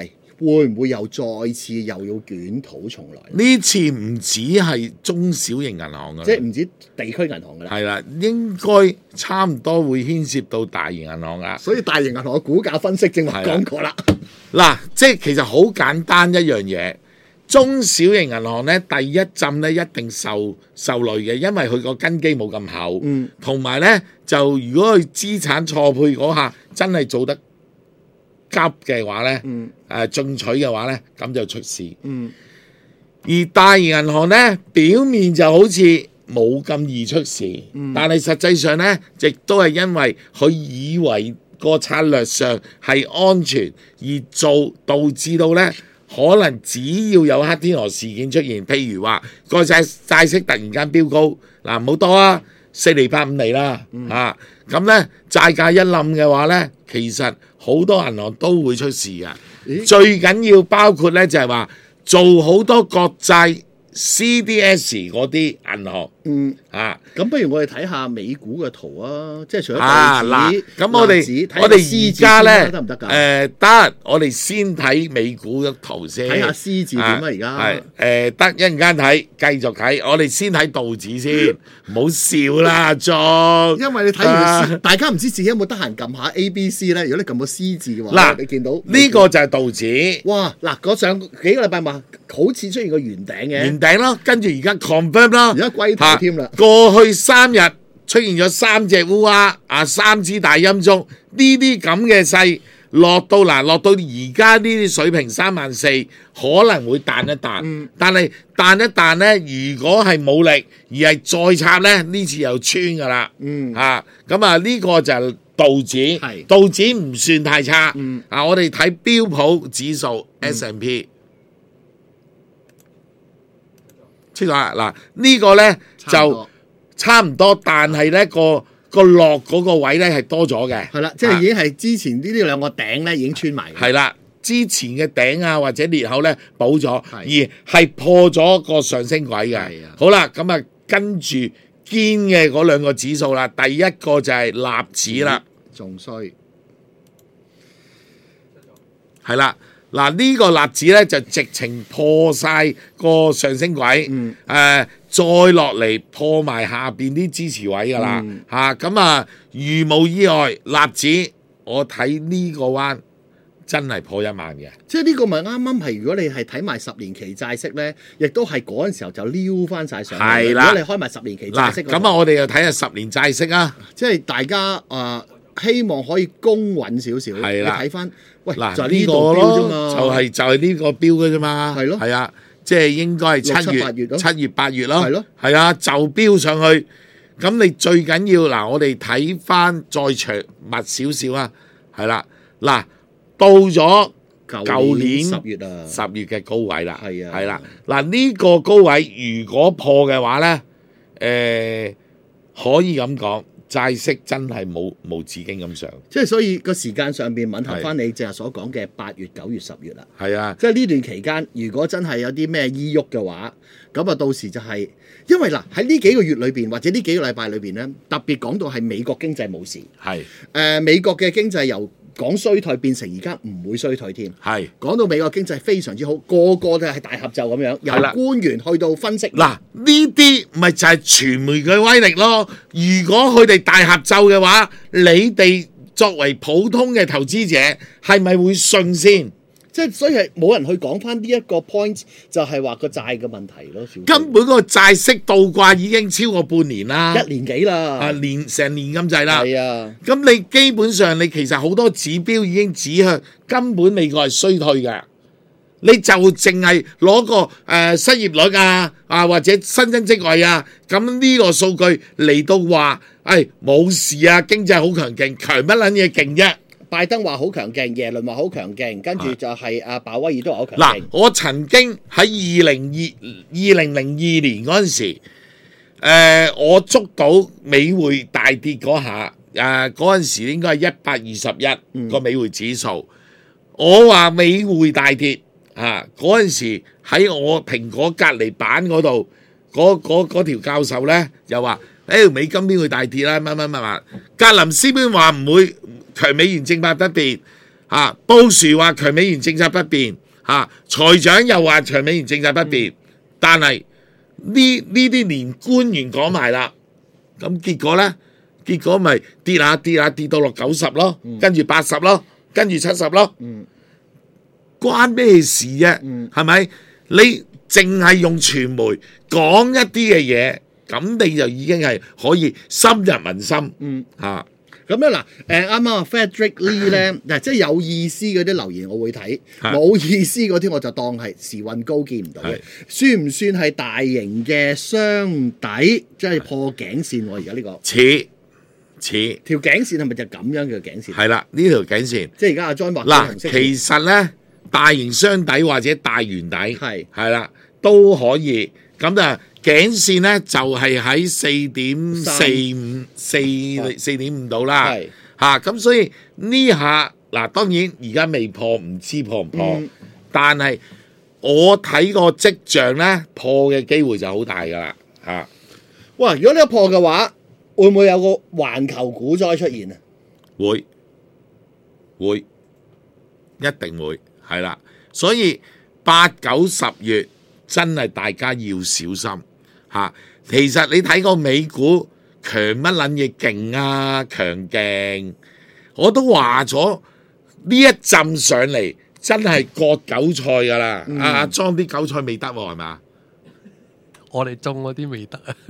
會唔會又再次又要捲土重來？ 呢次唔止係中小型銀行㗎， 即係唔止地區銀行㗎啦。 係啦，應該差唔多會牽涉到大型銀行啦。 所以大型銀行嘅股價分析正話講過啦。 嗱，即係其實好簡單一樣嘢，中小型銀行咧第一浸咧一定受受累嘅，因為佢個根基冇咁厚， 嗯， 同埋咧就如果佢資產錯配嗰下真係做得急嘅話咧， 嗯， 誒、呃、進取嘅話咧，咁就出事。 嗯， 而大型銀行咧表面就好似冇咁易出事， 嗯， 但係實際上咧，亦都係因為佢以為個策略上係安全而做，導致到咧可能只要有黑天鵝事件出現，譬如話個債債息突然間飆高，嗱唔好多啊，四厘八五厘啦， 嗯、 啊咁咧債價一冧嘅話咧，其實好多銀行都會出事噶。 咦最緊要包括咧就係話做好多國債 C D S 嗰啲銀行， 嗯啊。 咁不如我哋睇下美股嘅圖啊，即係除咗啊嗱道指、 咁我哋納指我哋而家咧得唔得㗎？ 誒得，我哋先睇美股嘅圖先， 睇下 C 字點啊！而家係誒得一陣間睇，繼續睇。我哋先睇道指先，唔好笑啦，莊。 因為你睇完 C， 啊大家唔知自己有冇得閒撳下 A、B、C 咧。如果你撳個 C 字嘅話， 嗱你見到呢個就係道指哇嗱，嗰上幾個禮拜話好似出現個圓頂嘅， 圓頂咯，跟住而家 confirm 咯， 而家龜頭添啦啊過去三日出現咗三隻烏鴉啊，三支大陰鐘，呢啲咁嘅勢落到嗱，落到而家呢啲水平三萬四，可能會彈一彈， 嗯但係彈一彈咧，如果係冇力而係再插咧，呢次又穿噶啦， 嗯啊，咁啊呢個就係道指， 係道指唔算太差， 嗯啊，我哋睇標普指數 S and P。出咗啦，嗱呢個咧就差唔多差唔多，但係咧個個落嗰個位咧係多咗嘅， 係啦，即係已經係之前呢啲兩個頂咧已經穿埋嘅。 係啦，之前嘅頂啊或者裂口咧補咗， 係而係破咗個上升軌嘅係啊。 好啦，咁啊跟住堅嘅嗰兩個指數啦，第一個就係納指啦， 仲衰係啦。嗱呢個納指咧就直情破晒個上升軌，誒、 嗯呃、再落嚟破埋下邊啲支持位㗎啦嗯嚇，咁啊如無意外，納指我睇呢個彎真係破一萬嘅， 即係呢個咪啱啱係，如果你係睇埋十年期債息咧，亦都係嗰陣時候就撩翻晒上嚟。 係啦如果你開埋十年期債嗱息嗰度， 咁啊我哋又睇下十年債息啊， 即係大家啊、呃，希望可以公穩少少。 係啦你睇翻，喂， 嗱就係呢個呢度標啫咯， 嘛， 就係就係呢個標嘅啫嘛， 係咯係啊，即係應該係七六七八月月、 咯七月、八月咯， 係咯， 係啊，就標上去。咁你最緊要嗱，我哋睇翻再長密少少啊，係啦，嗱到咗舊年十月啊， 十月嘅高位啦， 係啊係啦，嗱呢個高位如果破嘅話咧，誒、可以咁講，債息真係冇無止境咁上， 即係所以個時間上邊吻合翻你正係所講嘅八月、九月、十月啦。 係啊， 即係呢段期間，如果真係有啲咩依喐嘅話，咁啊到時就係、因為嗱喺呢幾個月裏邊，或者呢幾個禮拜裏邊咧，特別講到係美國經濟冇事，誒、 係呃、美國嘅經濟由講衰退變成而家唔會衰退添。 係。 講到美國經濟非常之好，個個都係大合奏咁樣，由係啦官員去到分析。 嗱，呢啲咪就係傳媒嘅威力咯。如果佢哋大合奏嘅話，你哋作為普通嘅投資者，係咪會信先？ 即係所以係冇人去講翻呢一個 point，就係話個債嘅問題咯。小根本個債息倒掛已經超過半年啦， 一年幾啦， 啊年成年咁滯啦。 係啊， 咁你基本上你其實好多指標已經指向根本美國係衰退嘅。你就淨係攞個誒、呃、失業率啊啊或者新增職位啊，咁呢個數據嚟到話，誒冇事啊，經濟好強勁，強乜撚嘢勁啫？ 拜登話好強勁，耶倫話好強勁，跟住就係阿鮑威爾都話好強嗱勁。， 我曾經喺二零二二零零二年嗰陣時，呃，我捉到美匯大跌嗰下，誒嗰陣時應該係一百二十一個美匯指數，我話美匯大跌啊！嗰陣時喺我蘋果隔離版嗰度，嗰嗰嗰條教授咧又話：誒美金邊會大跌啦？乜乜乜乜，格林斯潘話唔會。強美元政策不變，啊，布殊話強美元政策不變， 嚇，財長又話長美元政策不變，嗯、但係呢呢啲連官員講埋啦，咁結果咧，結果咪跌下跌下跌到落九十咯，嗯、跟住八十咯，跟住七十咯，嗯、關咩事啫？係咪、嗯？你淨係用傳媒講一啲嘅嘢，咁你就已經係可以深入民心，嗯嚇。啊咁咧嗱，誒啱啱啊 Frederick Lee 咧，嗱即係有意思嗰啲留言我會睇，冇意思嗰啲我就當係時運高見唔到嘅。算唔算係大型嘅雙底，即係破頸線喎？而家呢個似似條頸線係咪就咁樣嘅頸線？ 係啦，呢條頸線。 即係而家阿 John 話嗱，其實咧大型雙底或者大圓底係係啦都可以，咁啊。頸線咧就係喺四點四五四四點五度啦，嚇咁、啊、所以呢下嗱當然而家未破，唔知破唔破，嗯、但係我睇個跡象咧破嘅機會就好大噶啦嚇。 哇！如果呢個破嘅話，會唔會有個環球股災出現啊？ 會會一定會係啦，所以八九十月真係大家要小心。嚇，其實你睇個美股強乜撚嘢勁啊，強勁！我都話咗呢一陣上嚟真係割韭菜㗎啦！阿阿莊啲韭菜未得喎，係咪？ 我哋種嗰啲未得啊！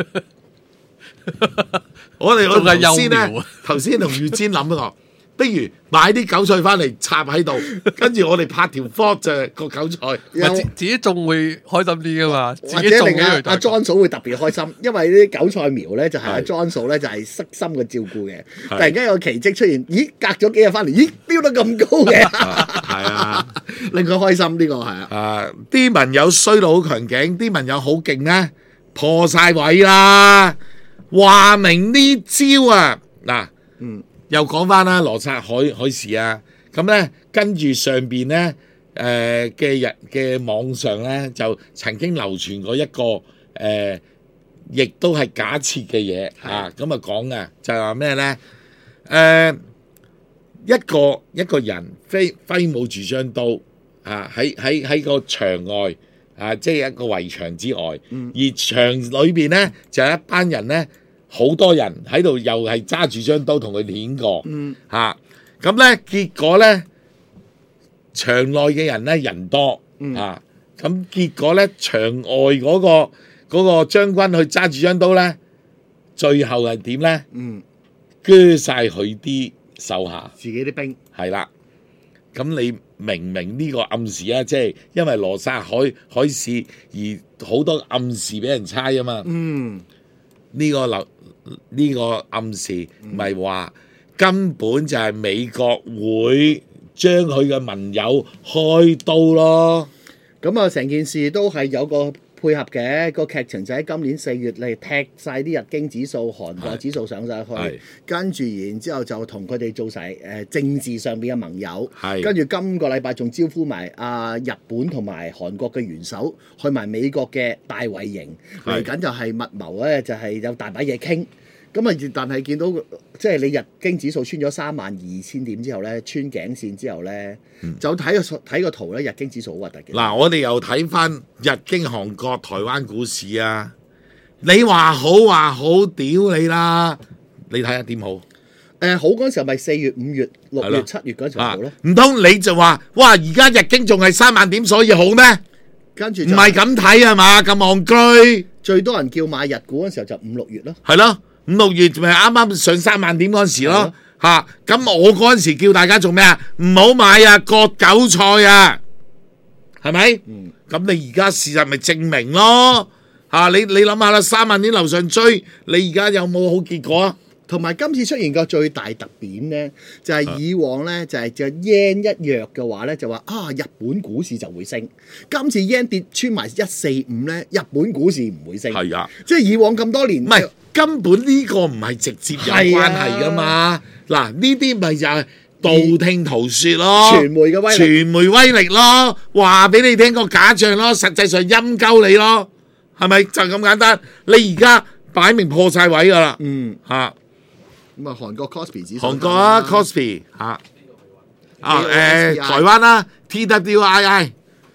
我哋我頭先咧，頭先同月尖諗過。不如買啲韭菜翻嚟插喺度，跟住我哋拍條 vlog 就係個韭菜， 自自己種會開心啲噶嘛？ 或者令阿阿莊嫂會特別開心，因為呢啲韭菜苗咧就係阿莊嫂咧就係悉心嘅照顧嘅。突然間有個奇蹟出現，咦？隔咗幾日翻嚟，咦？飆得咁高嘅，係啊，令佢開心呢個係啊。 啊！啲盟友衰到好強勁，啲盟友好勁咧，破晒位啦，話明呢招啊嗱，嗯。又講翻啦，羅剎海海事啊，咁咧跟住上邊咧誒嘅日嘅網上咧就曾經流傳過一個誒、呃，亦都係假設嘅嘢啊，咁啊講嘅就係話咩咧？誒、呃、一個一個人揮揮舞住張刀啊，喺喺喺個牆外啊，即係一個圍牆之外，嗯、而牆裏邊咧就有一班人咧。好多人喺度又係揸住張刀同佢攣過，嚇咁咧結果咧場內嘅人咧人多，嚇咁、嗯啊、結果咧場外嗰、嗰個嗰個將軍去揸住張刀咧，最後係點咧？嗯，鋸晒佢啲手下， 自己啲兵係啦。咁你明唔明呢個暗示啊？即係因為羅剎海海市而好多暗示俾人猜啊嘛。嗯。呢、這個流呢、這個暗示咪話、嗯、根本就係美國會將佢嘅盟友開刀咯。 咁啊，成件事都係有個配合嘅，個劇情就喺今年四月嚟踢晒啲日經指數、韓國指數上晒去，跟住然之後就同佢哋做晒誒、呃、政治上邊嘅盟友，跟住今個禮拜仲招呼埋啊、呃、日本同埋韓國嘅元首去埋美國嘅大衛營，嚟緊就係密謀咧，就係、是、有大把嘢傾。咁啊，但係見到即係你日經指數穿咗三萬二千點之後咧，穿頸線之後咧，嗯、就睇個睇個圖咧，日經指數好核突嘅。 嗱，我哋又睇翻日經、韓國、台灣股市啊！你話好話好，屌你啦！你睇下點好？誒、 呃，好嗰陣時候咪四月、五月、六月、七月嗰陣時候好咯。 唔通你就話哇？而家日經仲係三萬點，所以好咩？ 跟住唔係咁睇係嘛？咁戇居。 最多人叫買日股嗰陣時候就五六月咯。 係咯。五六月咪啱啱上三萬點嗰陣時咯，嚇咁、啊、我嗰陣時叫大家做咩啊？唔好買啊，割韭菜啊，係咪？咁、嗯、你而家事實咪證明咯，嚇、啊、你你諗下啦，三萬點樓上追，你而家有冇好結果啊？ 同埋今次出現個最大特點咧，就係、是、以往咧就係隻 yen 一弱嘅話咧，就話啊日本股市就會升。今次 yen 跌穿埋一四五咧，日本股市唔會升。係啊，即係以往咁多年， 唔係根本呢個唔係直接有關係噶嘛。嗱呢啲咪就係道聽途說咯， 傳媒嘅威力， 傳媒威力咯，話俾你聽個假象咯，實際上陰鳩你咯，係咪就咁簡單？你而家擺明破晒位噶啦，嗯嚇。 咁啊，韓國 Kospi 指數， 韓國啊 Kospi 嚇，啊誒台灣啦 T W I I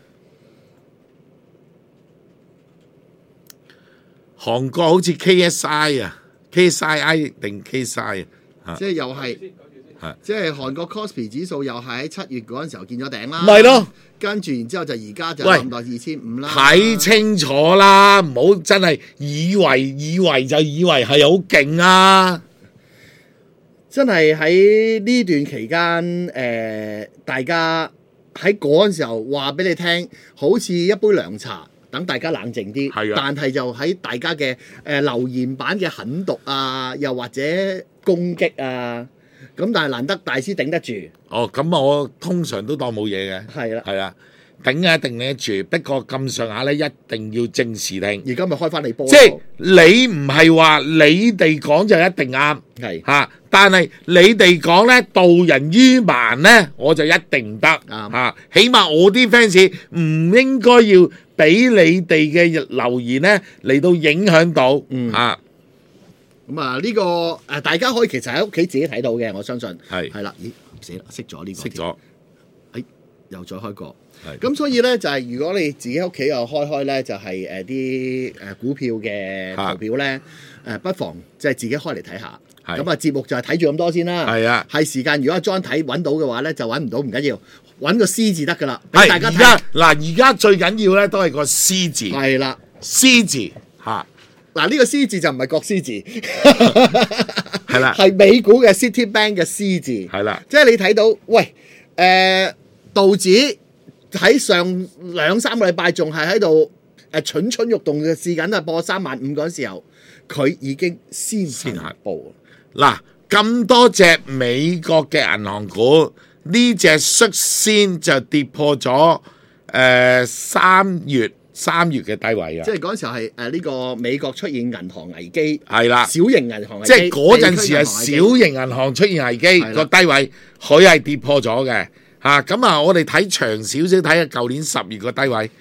韓國好似 K S I 啊，K S I I 定 K S I 啊， 即係又係係， 即係韓國 Kospi 指數又係喺七月嗰陣時候見咗頂啦。 咪咯， 跟住然之後就而家就喂冧到二千五啦。 睇清楚啦，唔好真係以為以為就以為係好勁啊！ 真係喺呢段期間，誒、呃、大家喺嗰陣時候話俾你聽，好似一杯涼茶，等大家冷靜啲。 係啊但係就喺大家嘅誒、呃、留言版嘅狠毒啊，又或者攻擊啊，咁但係難得大師頂得住。 哦，咁我通常都當冇嘢嘅， 係啦， 係啦，頂啊一定頂得住，不過咁上下咧一定要正視聽， 而家咪開翻你波。 即係你唔係話你哋講就一定啱。 係嚇、但係你哋講咧導人於盲咧，我就一定唔得啱嚇。起碼我啲 fans 唔應該要俾你哋嘅留言咧嚟到影響到嗯嚇。 咁啊，呢個誒大家可以其實喺屋企自己睇到嘅，我相信係係啦。咦，死啦，熄咗呢個， 識咗誒又再開個。 係咁所以咧就係、如果你自己屋企又開開咧，就係誒啲誒股票嘅圖表咧，誒、不妨即係自己開嚟睇下。 係咁啊節目就係睇住咁多先啦。 係啊係時間，如果阿 John 睇揾到嘅話咧，就揾唔到唔緊要，揾個 C 字得噶啦，俾係大家睇。 而家嗱，而家最緊要咧都係個 C 字係啦， ，C 字嚇嗱呢個 C 字就唔係國 C 字， 係啦係美股嘅 Citibank 嘅 C 字。 係啦， 即係你睇到，喂，誒、呃道指喺上兩三個禮拜仲係喺度誒蠢蠢欲動嘅試緊啊，破三萬五嗰陣時候，佢已經先先行行步。 嗱咁多隻美國嘅銀行股，呢隻率先就跌破咗誒三月三月嘅低位啊即！係嗰陣時候係誒呢個美國出現銀行危機， 係啦。 小型銀行危機， 即係嗰陣時係地區小銀行危機型銀行出現危機係啦個低位，佢係跌破咗嘅嚇。咁啊，我哋睇長少少睇下舊年十月個低位，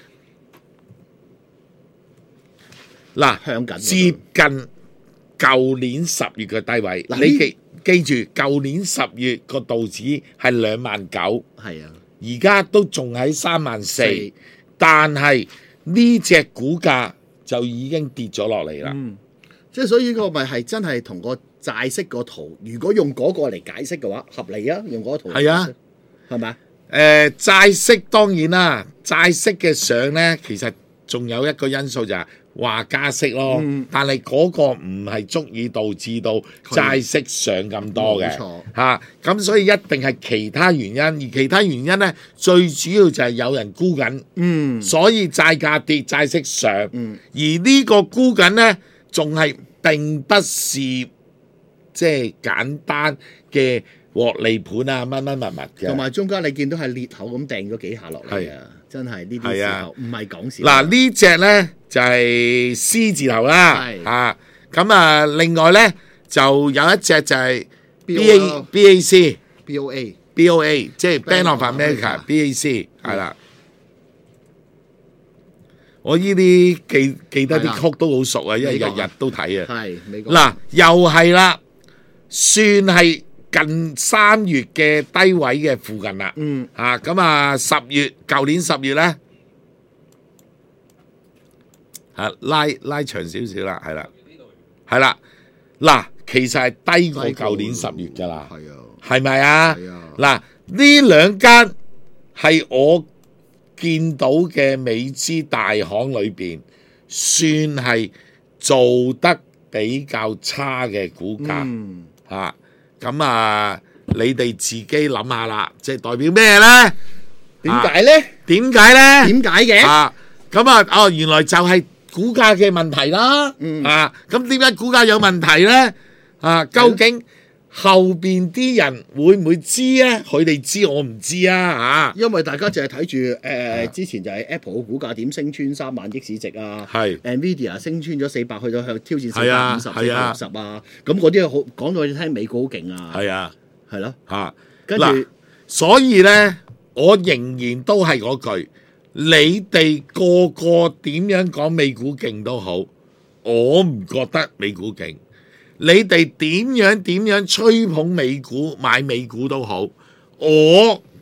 嗱向緊接近舊年十月嘅低位。 嗱呢你記記住，舊年十月個道指係兩萬九， 係啊， 而家都仲喺三萬四四， 但係呢隻股價就已經跌咗落嚟啦。 嗯，即係所以呢個咪係真係同個債息個圖，如果用嗰個嚟解釋嘅話，合理啊，用嗰個圖嚟係啊解釋，係咪啊？ 誒、債息當然啦，債息嘅上咧，其實仲有一個因素就係話加息咯， 嗯但係嗰個唔係足以導致到債息上咁多嘅冇錯嚇，咁、所以一定係其他原因，而其他原因咧最主要就係有人沽緊， 嗯所以債價跌，債息上， 嗯而呢個沽緊咧仲係並不是即係簡單嘅獲利盤啊，乜乜物物嘅。 同埋中間你見到係裂口咁掟咗幾下落嚟係啊！真係呢啲時係啊候唔係講笑。 嗱呢只咧就係、C 字頭啦， 係啊咁啊，另外咧就有一隻就係 B B A O B A C B O A B O A，即係 Bank of Bank of America America B A C 係啦。我呢啲記記得係啦啲曲都好熟啊，因為日美國啊日都睇啊。 係美國嗱，又係啦，算係近三月嘅低位嘅附近啦。 嗯啊，咁啊，十月舊年十月咧，啊拉拉長少少啦，係啦，係啦，嗱，其實係低過舊年十月噶啦， 係啊係咪啊？ 係啊嗱，呢兩間係我見到嘅美資大行裏邊，算係做得比較差嘅股價。 嗯嚇咁啊！你哋自己諗下啦，即係代表咩咧？ 點解咧？ 點解咧？ 點解嘅？ 啊咁啊哦，原來就係股價嘅問題啦。 嗯啊咁點解股價有問題咧？啊究竟後邊啲人會唔會知咧？佢哋知我唔知啊因為大家淨係睇住啊誒之前就係 Apple 嘅股價點升穿三萬億市值啊， 係 ，Nvidia 升穿咗四百，去到向挑戰四係啊百五十、四百係啊六十啊，咁嗰啲好講到你聽，美股好勁啊， 嚇，係啊係咯， 嚇。 跟住嗱，所以咧，我仍然都係嗰句，你哋個個點樣講美股勁都好，我唔覺得美股勁。你哋點樣點樣吹捧美股買美股都好，我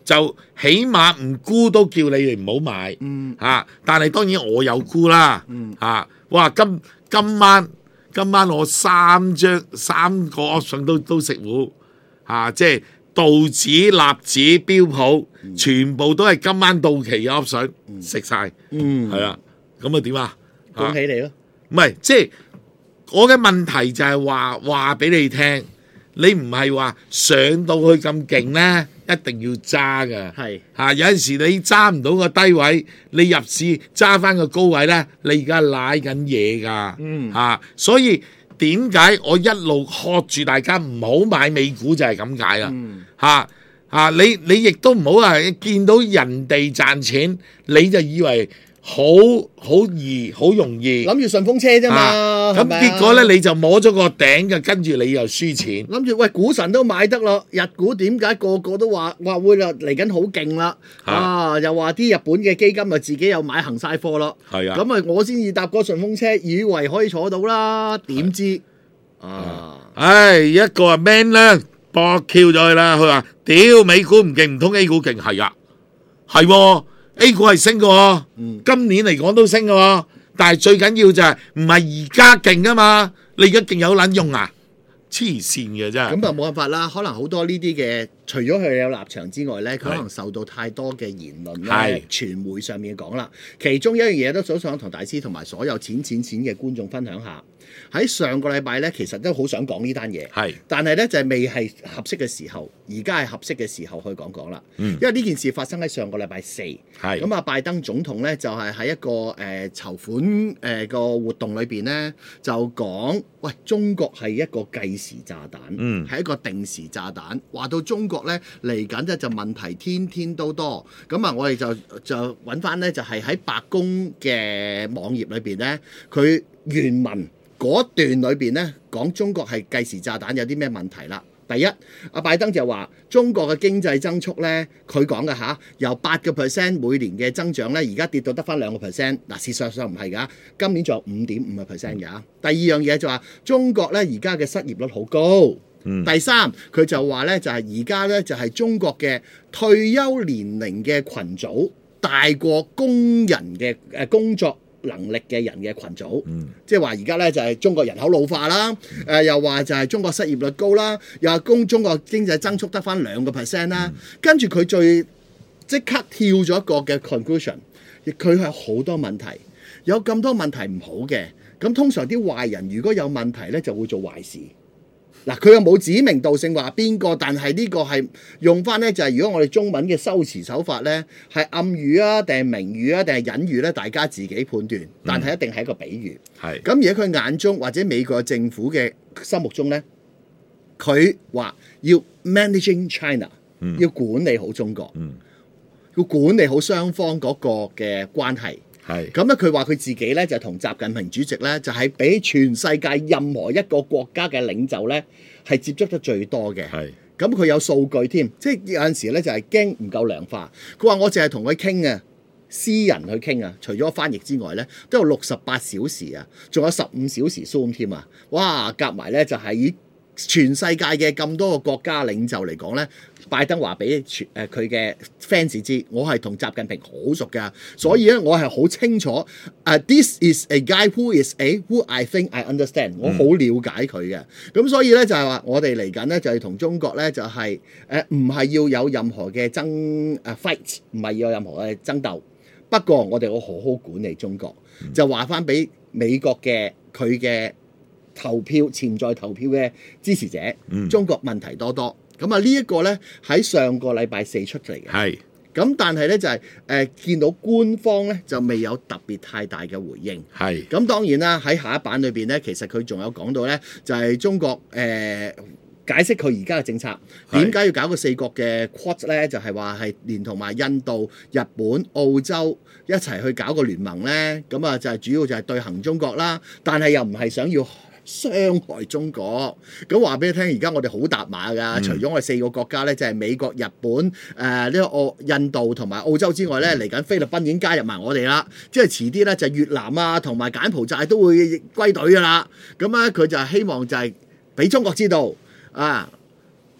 就起碼唔沽都叫你哋唔好買， 嗯啊！但係當然我有沽啦， 嗯啊！哇！今今晚今晚我三張三個 option 都都食糊，啊！即係道指、納指、標普，全部都係今晚到期嘅 option 食晒， 嗯， 係啦，咁啊點啊？ 恭喜你咯！ 唔係，即係我嘅問題就係話話俾你聽，你唔係話上到去咁勁咧，一定要揸㗎。 係嚇、有陣時你揸唔到個低位，你入市揸翻個高位咧，你而家賴緊嘢㗎。 嗯嚇、所以點解我一路喝住大家唔好買美股就係咁解啦。 嗯嚇嚇、你你亦都唔好話見到人哋賺錢，你就以為好好易好容易。 諗住順風車啫嘛， 啊咁係咪啊結果咧你就摸咗個頂嘅，跟住你又輸錢。 諗住喂股神都買得咯，日股點解個個都話話會啦嚟緊好勁啦？ 啊啊，又話啲日本嘅基金啊自己又買行晒貨咯。 係啊咁啊我先至搭個順風車，以為可以坐到啦，點知啊唉，一個啊 man 咧搏 Q 咗佢啦，佢話屌美股唔勁，唔通 A 股勁？係啊，係喎 A 股係升嘅喎， 嗯今年嚟講都升嘅喎，但係最緊要就係唔係而家勁啊嘛，你而家勁有撚用啊？黐線嘅真係。 咁啊冇辦法啦，可能好多呢啲嘅，除咗佢有立場之外咧，佢可能受到太多嘅言論係咧，傳媒上面講啦。其中一樣嘢都想想同大師同埋所有錢錢錢嘅觀眾分享下。喺上個禮拜咧，其實都好想講呢單嘢， 係但係咧就係未係合適嘅時候，而家係合適嘅時候去講講啦。 嗯因為呢件事發生喺上個禮拜四， 係咁啊拜登總統咧就係喺一個誒、呃、籌款誒個活動裏邊咧就講，喂中國係一個計時炸彈， 嗯係一個定時炸彈。話到中國咧嚟緊咧就問題天天都多，咁啊我哋就就揾翻咧就係喺白宮嘅網頁裏邊咧，佢原文嗰段裏邊咧講中國係計時炸彈有啲咩問題啦。第一，阿拜登就話中國嘅經濟增速咧，佢講嘅嚇，由八個 percent 每年嘅增長咧，而家跌到得翻兩個 percent。嗱，事實上唔係㗎，今年仲有五點五個 percent 㗎。第二樣嘢就話中國咧而家嘅失業率好高。 嗯第三，佢就話咧就係而家咧就係中國嘅退休年齡嘅群組大過工人嘅誒工作能力嘅人嘅群組， 嗯即係話而家咧就係中國人口老化啦，誒、呃、又話就係中國失業率高啦，又話公中國經濟增速得翻兩個 percent 啦，跟住佢最即刻跳咗一個嘅 conclusion，亦佢係好多問題，有咁多問題唔好嘅，咁通常啲壞人如果有問題咧就會做壞事。嗱，佢又冇指名道姓話邊個，但係呢個係用翻咧，就係、是、如果我哋中文嘅修辭手法咧，係暗語啊，定係明語啊，定係隱語咧，大家自己判斷。但係一定係一個比喻。 係咁而喺佢眼中或者美國政府嘅心目中咧，佢話要 managing China，、 嗯要管理好中國， 嗯要管理好雙方嗰個嘅關係。 係咁咧，佢話佢自己咧就同習近平主席咧，就係比全世界任何一個國家嘅領袖咧係接觸得最多嘅。 係咁佢有數據添，即係有陣時咧就係驚唔夠量化。佢話我淨係同佢傾啊，私人去傾啊，除咗翻譯之外咧，都有六十八小時啊，仲有十五小時 Zoom 添啊！哇，夾埋咧就係以全世界嘅咁多個國家領袖嚟講咧，拜登話俾全誒佢嘅 fans 知，我係同習近平好熟㗎，所以咧我係好清楚。誒、uh, ，this is a guy who is a who I think I understand，我好了解佢嘅。咁所以咧就係話，我哋嚟緊咧就係同中國咧就係誒唔係要有任何嘅爭誒、uh, fight，唔係要有任何嘅爭鬥。不過我哋要好好管理中國，就話翻俾美國嘅佢嘅投票潛在投票嘅支持者， 嗯中國問題多多。咁啊呢一個咧喺上個禮拜四出嚟嘅。 係咁但係咧就係、是、誒、呃、見到官方咧就未有特別太大嘅回應。 係咁當然啦，喺下一版裏邊咧，其實佢仲有講到咧，就係、是、中國誒、呃、解釋佢而家嘅政策點解要搞個四國嘅 Quad 咧，就係話係連同埋印度、日本、澳洲一齊去搞個聯盟咧。咁啊就係主要就係對衡中國啦，但係又唔係想要傷害中國。咁話俾你聽，而家我哋好搭馬㗎，除咗我哋四個國家咧，就係、是、美國、日本、誒、呃、呢、這個澳、印度同埋澳洲之外咧，嚟緊菲律賓已經加入埋我哋啦。即係遲啲咧就越南啊同埋柬埔寨都會歸隊㗎啦。咁咧佢就係希望就係俾中國知道啊，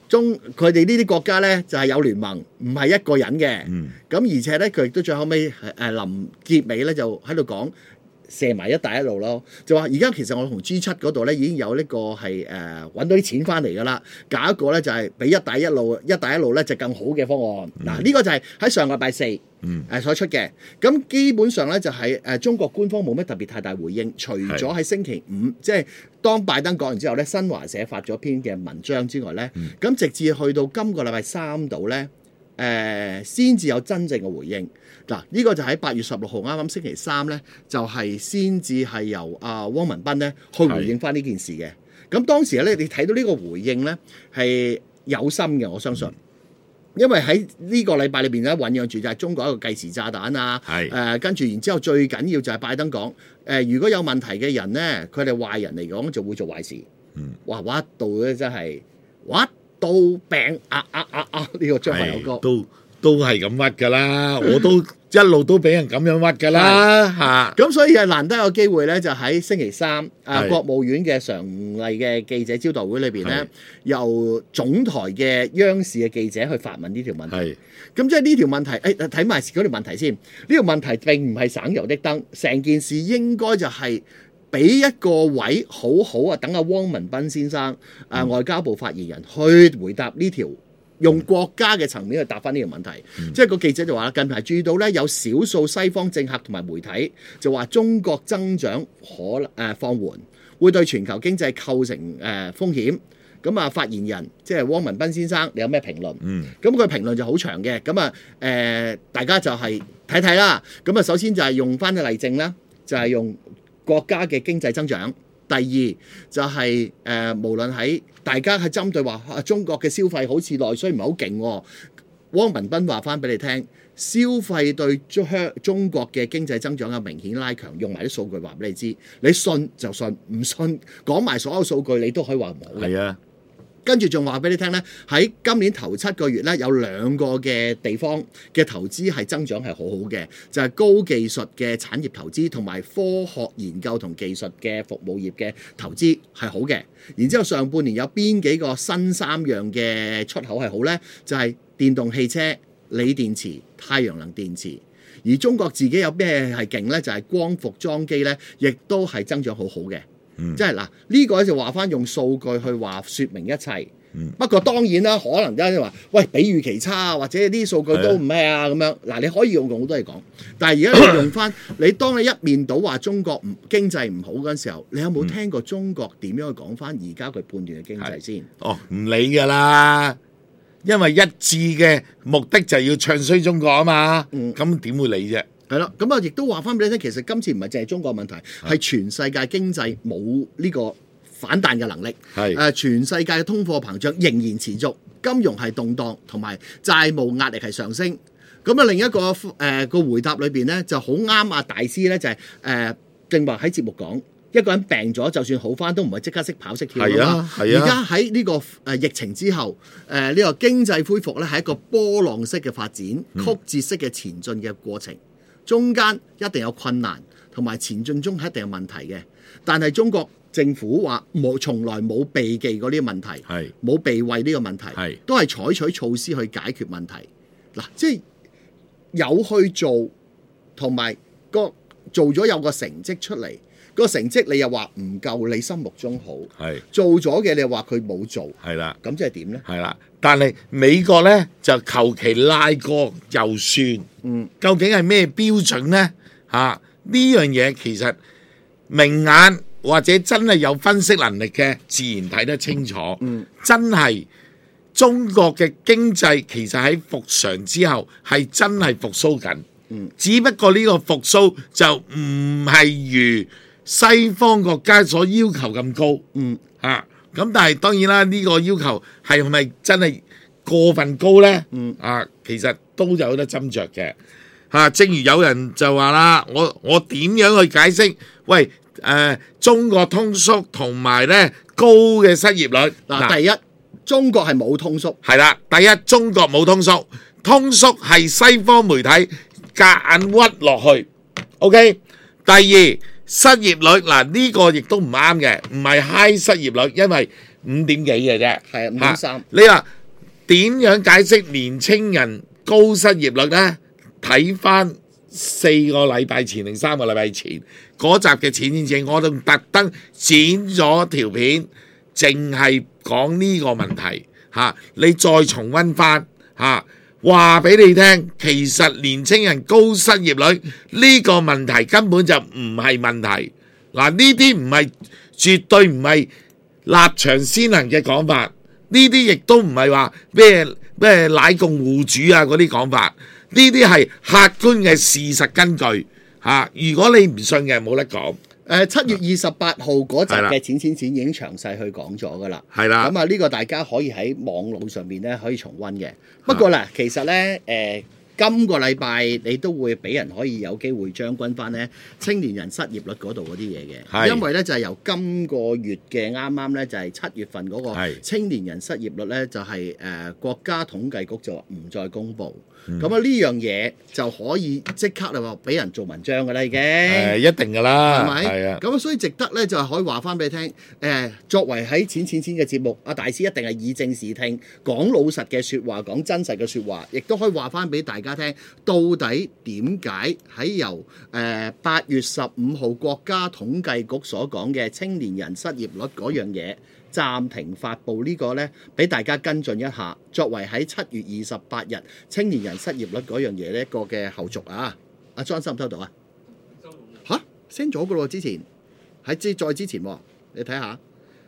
中佢哋呢啲國家咧就係、是、有聯盟，唔係一個人嘅。咁、 嗯、 而且咧，佢亦都最後尾誒誒臨結尾咧就喺度講射埋一帶一路咯，就話而家其實我同 G 七嗰度咧已經有呢個係誒揾到啲錢翻嚟㗎啦，搞一個咧就係比一帶一路一帶一路咧就更好嘅方案。嗱、嗯，呢個就係喺上個禮拜四誒、呃、所出嘅。咁基本上咧就係、是、誒、呃、中國官方冇乜特別太大回應，除咗喺星期五即係當拜登講完之後咧，新華社發咗篇嘅文章之外咧，咁、嗯、直至去到今個禮拜三度咧。誒先至有真正嘅回應嗱，呢、這個就喺八月十六號啱啱星期三咧，就係先至係由阿、啊、汪文斌咧去回應翻呢件事嘅。咁當時咧，你睇到呢個回應咧係有心嘅，我相信，因為喺呢個禮拜裏邊咧醖釀住就係中國一個計時炸彈啊，誒、呃、跟住然之後最緊要就係拜登講誒、呃，如果有問題嘅人咧，佢哋壞人嚟講就會做壞事。嗯，哇！屈到咧真係屈。到病啊啊啊啊！呢、這個張學友歌都都係咁屈㗎啦，我都一路都俾人咁樣屈㗎啦嚇。 咁所以係難得有機會咧，就喺星期三啊，國務院嘅常例嘅記者招待會裏邊咧，由總台嘅央視嘅記者去發問呢條問題。咁即係呢條問題，誒睇埋嗰條問題先。呢條問題並唔係省油的燈，成件事應該就係、是。俾一個位好好啊，等阿汪文斌先生啊、呃、外交部發言人去回答呢條，用國家嘅層面去答翻呢條問題。嗯、即係個記者就話啦，近排注意到咧有少數西方政客同埋媒體就話中國增長可誒、呃、放緩，會對全球經濟構成誒、呃、風險。咁啊，發言人即係汪文斌先生，你有咩評論？嗯，咁佢評論就好長嘅。咁啊誒，大家就係睇睇啦。咁啊，首先就係用翻嘅例證啦，就係、是、用。國家嘅經濟增長，第二就係、是、誒、呃，無論喺大家係針對話啊，中國嘅消費好似內需唔係好勁喎。汪文斌話翻俾你聽，消費對中中國嘅經濟增長有明顯拉強，用埋啲數據話俾你知，你信就信，唔信講埋所有數據你都可以話唔好。 係啊。 跟住仲話俾你聽咧，喺今年頭七個月咧，有兩個嘅地方嘅投資係增長係好好嘅，就係、是、高技術嘅產業投資同埋科學研究同技術嘅服務業嘅投資係好嘅。然之後上半年有邊幾個新三樣嘅出口係好呢？就係、是、電動汽車、鋰電池、太陽能電池。而中國自己有咩係勁呢？就係、是、光伏裝機呢，亦都係增長好好嘅。嗯、即係嗱，呢、這個就話翻用數據去話説明一切。嗯、不過當然啦，可能有啲話，喂，比預期差或者啲數據都唔咩啊咁樣。嗱，你可以用好多嘢講，但係而家你用翻你當你一面倒話中國唔經濟唔好嗰陣時候，你有冇聽過中國點樣去講翻而家佢判斷嘅經濟先？ 哦，唔理㗎啦，因為一致嘅目的就係要唱衰中國啊嘛。咁點、嗯、會理啫？ 係啦，咁啊，亦都話翻俾你聽，其實今次唔係淨係中國問題，係的全世界經濟冇呢個反彈嘅能力。係誒的、呃，全世界嘅通貨膨脹仍然持續，金融係動盪，同埋債務壓力係上升。咁啊，另一個誒、呃、個回答裏邊咧，就好啱啊！大師咧就係誒正話喺節目講，一個人病咗，就算好翻都唔係即刻識跑識跳㗎嘛。而家喺呢個誒疫情之後，誒、呃、呢、這個經濟恢復咧係一個波浪式嘅發展，嗯、曲折式嘅前進嘅過程。中間一定有困難，同埋前進中係一定有問題嘅。但係中國政府話冇，從來冇避忌過呢個問題，冇是避諱呢個問題，是都係採取措施去解決問題。嗱，即係有去做，同埋個做咗有個成績出嚟。個成績你又話唔夠你心目中好，是做咗嘅你又話佢冇做，係啦的，咁即係點呢？ 係啦，但係美國呢，就求其拉過就算，嗯，究竟係咩標準呢？嚇、啊，呢樣嘢其實明眼或者真係有分析能力嘅，自然睇得清楚。嗯，真係中國嘅經濟其實喺復常之後係真係復甦緊，嗯，只不過呢個復甦就唔係如西方國家所要求咁高，嗯啊，咁但係當然啦，呢、這個要求係咪真係過分高呢？嗯啊，其實都有得斟酌嘅，嚇、啊。正如有人就話啦，我我點樣去解釋？喂，誒、呃，中國通縮同埋咧高嘅失業率嗱，啊、第一，中國係冇通縮， 係啦，第一中國冇通縮，通縮係西方媒體夾硬屈落去 ，OK。第二。失業率嗱呢、這個亦都唔啱嘅，唔係 high 失業率，因為五點幾嘅啫， 係啊五點三。 你話點樣解釋年青人高失業率呢？睇翻四個禮拜前定三個禮拜前嗰集嘅錢錢錢，我仲特登剪咗條片，淨係講呢個問題嚇、啊。你再重溫翻嚇，話俾你聽，其實年青人高失業率呢個問題根本就唔係問題。嗱，呢啲唔係絕對唔係立場先行嘅講法，呢啲亦都唔係話咩咩奶共戶主啊嗰啲講法。呢啲係客觀嘅事實根據嚇、啊，如果你唔信嘅冇得講。 誒七月二十八號嗰集嘅錢錢錢已經詳細去講咗噶啦， 係啦。 咁啊呢個大家可以喺網絡上面咧可以重溫嘅。不過嗱，其實咧誒、呃、今個禮拜你都會俾人可以有機會將軍翻咧青年人失業率嗰度嗰啲嘢嘅，因為咧就係、是、由今個月嘅啱啱咧就係、是、七月份嗰個青年人失業率咧就係、是、誒、呃、國家統計局就話唔再公布。咁啊呢樣嘢就可以即刻就話俾人做文章㗎啦，已經誒一定㗎啦， 係咪？ 係啊。 咁啊，所以值得咧就係可以話翻俾你聽。誒，作為喺錢錢錢嘅節目，阿大師一定係以正視聽，講老實嘅説話，講真實嘅説話，亦都可以話翻俾大家聽，到底點解喺由誒八月十五號國家統計局所講嘅青年人失業率嗰樣嘢暫停發布呢個呢，俾大家跟進一下。作為喺七月二十八日青年人失業率嗰樣嘢呢一個嘅後續啊，阿莊收唔收到啊？嚇 send 咗噶咯，之前喺之再之前喎，你睇下，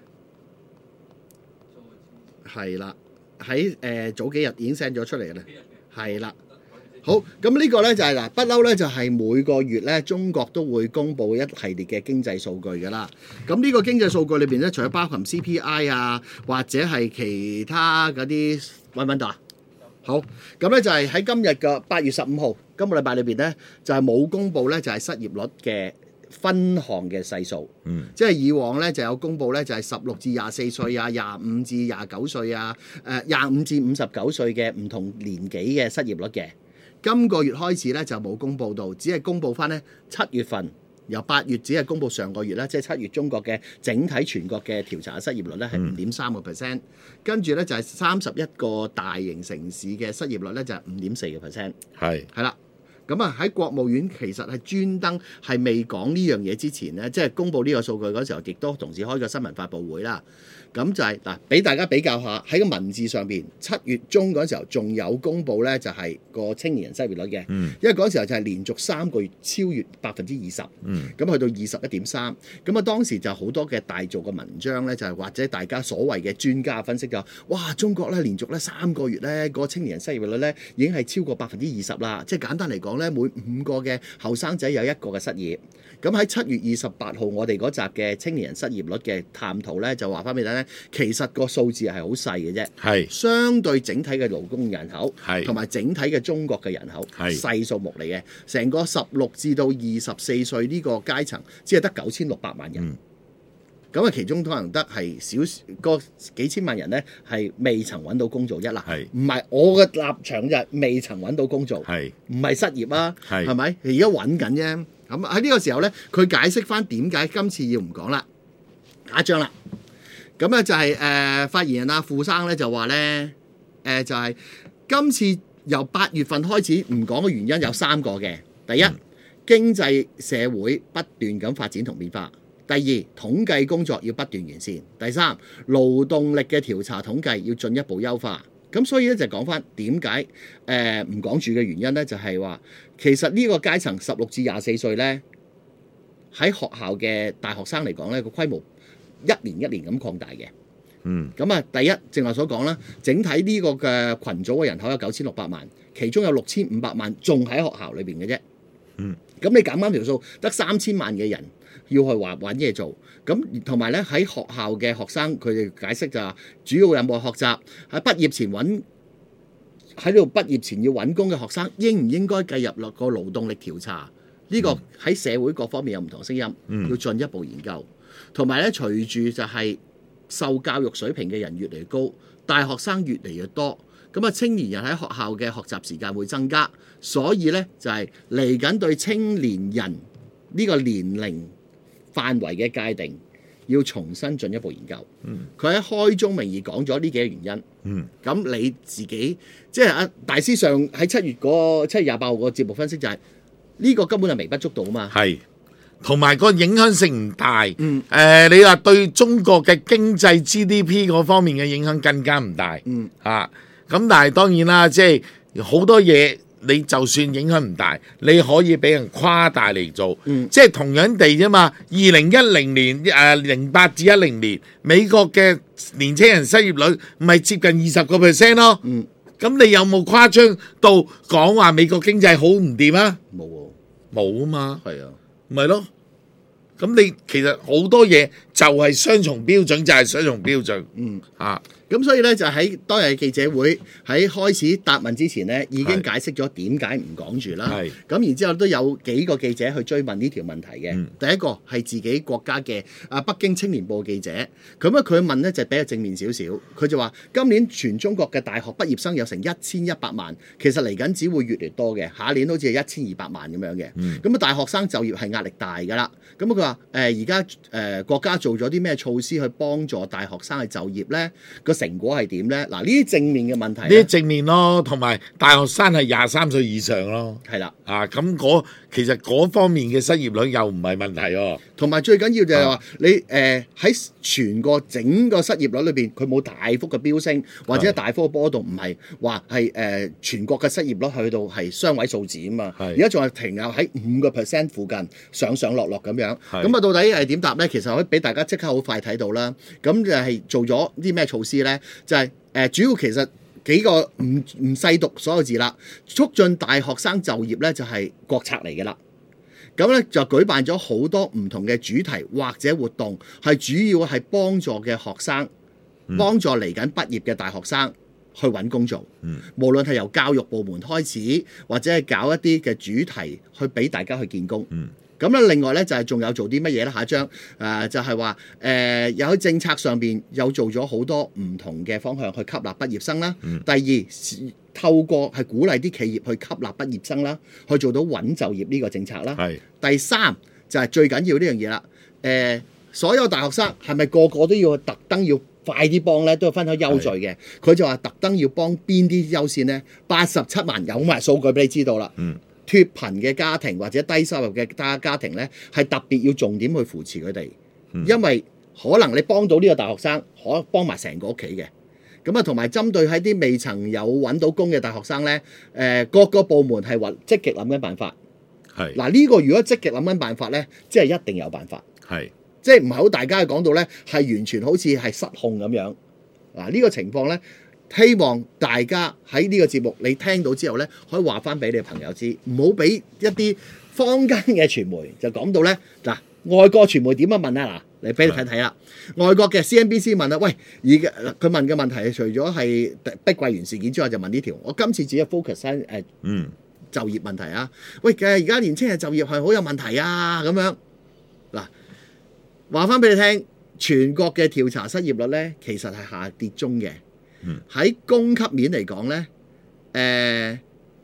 係啦，喺誒早幾日已經 send 咗出嚟啦，係啦。好，咁呢個呢就係、是、嗱，不嬲呢就係每個月呢，中國都會公布一系列嘅經濟數據㗎啦。咁呢個經濟數據裏邊呢，除咗包含 C P I 啊，或者係其他嗰啲，揾唔揾到啊？好，咁呢就係喺今日嘅八月十五號，今個禮拜裏邊呢，就係、是、冇公布呢，就係、是、失業率嘅分項嘅細數。嗯，即係以往呢就有公布呢，就係十六至廿四歲啊，廿五至廿九歲啊，誒廿五至五十九歲嘅唔同年紀嘅失業率嘅。今個月開始咧就冇公布到，只係公布翻咧七月份，由八月只係公布上個月咧，即係七月中國嘅整體全國嘅調查嘅失業率咧係五點三個 percent，跟住咧就係三十一個大型城市嘅失業率咧就係五點四個 percent，係係啦。咁啊喺國務院其實係專登係未講呢樣嘢之前咧，即係公布呢個數據嗰時候，亦都同時開個新聞發佈會啦。咁就係、是、嗱，俾大家比較下喺個文字上邊，七月中嗰時候仲有公布咧，就係個青年人失業率嘅，嗯、因為嗰時候就係連續三個月超越百分之二十，咁、嗯、去到二十一點三，咁啊當時就好多嘅大做嘅文章咧，就係、是、或者大家所謂嘅專家分析就，哇中國咧連續咧三個月咧個青年人失業率咧已經係超過百分之二十啦，即係簡單嚟講咧，每五個嘅後生仔有一個嘅失業。咁喺七月二十八號我哋嗰集嘅青年人失業率嘅探討咧，就話翻俾大家咧，其實個數字係好細嘅啫，係相對整體嘅勞工人口，係同埋整體嘅中國嘅人口係細數目嚟嘅。成個十六至到二十四歲呢個階層，只係得九千六百萬人。咁啊、嗯，其中可能得係少個幾千萬人咧，係未曾揾到工做一啦。係唔係我嘅立場就係未曾揾到工做，係唔係失業啊？係係咪？而家揾緊啫。咁喺呢個時候咧，佢解釋翻點解今次要唔講啦。下一張啦。咁咧就係、是、誒、呃、發言人阿傅生咧就話咧誒就係、是、今次由八月份開始唔講嘅原因有三個嘅。第一，經濟社會不斷咁發展同變化；第二，統計工作要不斷完善；第三，勞動力嘅調查統計要進一步優化。咁所以咧就講翻點解誒唔講住嘅原因咧，就係、是、話其實呢個階層十六至廿四歲咧喺學校嘅大學生嚟講咧個規模一年一年咁擴大嘅。嗯，咁啊第一正話所講啦，整體呢個嘅群組嘅人口有九千六百萬，其中有六千五百萬仲喺學校裏邊嘅啫。嗯，咁你減啱條數得三千萬嘅人要去話揾嘢做，咁同埋咧喺學校嘅學生佢哋解釋就話主要任務學習喺畢業前揾喺度畢業前要揾工嘅學生應唔應該計入落個勞動力調查？呢、這個喺社會各方面有唔同聲音，嗯、要進一步研究。同埋咧，隨住就係受教育水平嘅人越嚟越高，大學生越嚟越多，咁啊青年人喺學校嘅學習時間會增加，所以咧就係嚟緊對青年人呢個年齡範圍嘅界定， 要重新進一步研究。佢喺、開宗明義講咗呢幾個原因。 嗯， 咁你自己即係阿大師上喺七月嗰七月廿八號個節目分析就係、呢、個根本係微不足道啊嘛。 係，同埋個影響性唔大。 嗯誒、你話對中國嘅經濟 G D P 嗰方面嘅影響更加唔大。 嗯啊，咁但係當然啦，即係好多嘢。你就算影響唔大，你可以俾人誇大嚟做， 嗯即係同樣地啫嘛。二零一零年誒零八至一零年，美國嘅年青人失業率唔係接近二十個 percent 咯。 嗯， 咁你有冇誇張到講話美國經濟好唔掂啊？ 冇喎， 冇啊嘛， 係啊， 咪咯。咁你其實好多嘢就係雙重標準，就係、雙重標準。 嗯啊， 咁所以咧就喺當日嘅記者會喺開始答問之前咧，已經解釋咗點解唔講住啦。 係咁然之後都有幾個記者去追問呢條問題嘅。 嗯第一個係自己國家嘅啊北京青年報記者，咁啊佢問咧就比較正面少少，佢就話今年全中國嘅大學畢業生有成一千一百萬，其實嚟緊只會越嚟越多嘅，下年好似係一千二百萬咁樣嘅。咁啊、大學生就業係壓力大㗎啦。咁佢話誒而家誒國家做咗啲咩措施去幫助大學生去就業咧？個成果係點咧？嗱，呢啲正面嘅問題呢呢啲正面咯，同埋大學生係廿三歲以上咯。 係啦， 啊，咁嗰其實嗰方面嘅失業率又唔係問題喎。 同埋最緊要就係話、 啊你誒喺、呃、全個整個失業率裏邊，佢冇大幅嘅飆升或者大幅嘅波動，唔係話係誒全國嘅失業率去到係雙位數字啊嘛。 係而家仲係停留喺五個 percent 附近上上落落咁樣。 係咁啊，到底係點答咧？其實可以俾大家即刻好快睇到啦。咁就係做咗啲咩措施咧？就係、誒、主要其實幾個唔唔細讀所有字啦，促進大學生就業咧就係、國策嚟嘅啦。咁咧就舉辦咗好多唔同嘅主題或者活動，係主要係幫助嘅學生，幫助嚟緊畢業嘅大學生去揾工做。 嗯無論係由教育部門開始，或者係搞一啲嘅主題去俾大家去見工。 嗯咁咧，另外咧就係、是、仲有做啲乜嘢咧？下一張誒、呃、就係話誒有喺政策上邊有做咗好多唔同嘅方向去吸納畢業生啦。 嗯第二，透過係鼓勵啲企業去吸納畢業生啦，去做到穩就業呢個政策啦。 係第三就係、是、最緊要呢樣嘢啦。誒、呃，所有大學生係咪個個都要特登要快啲幫咧？都要分開優序嘅。佢就話特登要幫邊啲優先咧？八十七萬有埋數據俾你知道啦。 嗯。 脫貧嘅家庭或者低收入嘅家家庭咧，係特別要重點去扶持佢哋， 嗯因為可能你幫到呢個大學生，可幫埋成個屋企嘅。咁啊，同埋針對喺啲未曾有揾到工嘅大學生咧，誒、呃、各個部門係揾積極諗緊辦法。 係嗱，呢個如果積極諗緊辦法咧，即係一定有辦法， 係即係唔係好大家講到咧係完全好似係失控咁樣。嗱，呢個情況咧。希望大家喺呢個節目你聽到之後咧，可以話翻俾你嘅朋友知，唔好俾一啲坊間嘅傳媒就講到咧嗱，外國傳媒點樣問啊？嗱，嚟俾你睇睇啦。外國嘅 C N B C 問啦，喂，而家佢問嘅問題除咗係碧桂園事件之外，就問呢條。我今次只係 focus 喺誒嗯就業問題啊。喂，嘅而家年青人就業係好有問題啊，咁樣嗱，話翻俾你聽，全國嘅調查失業率咧，其實係下跌中嘅。喺供給面嚟講咧，誒、呃、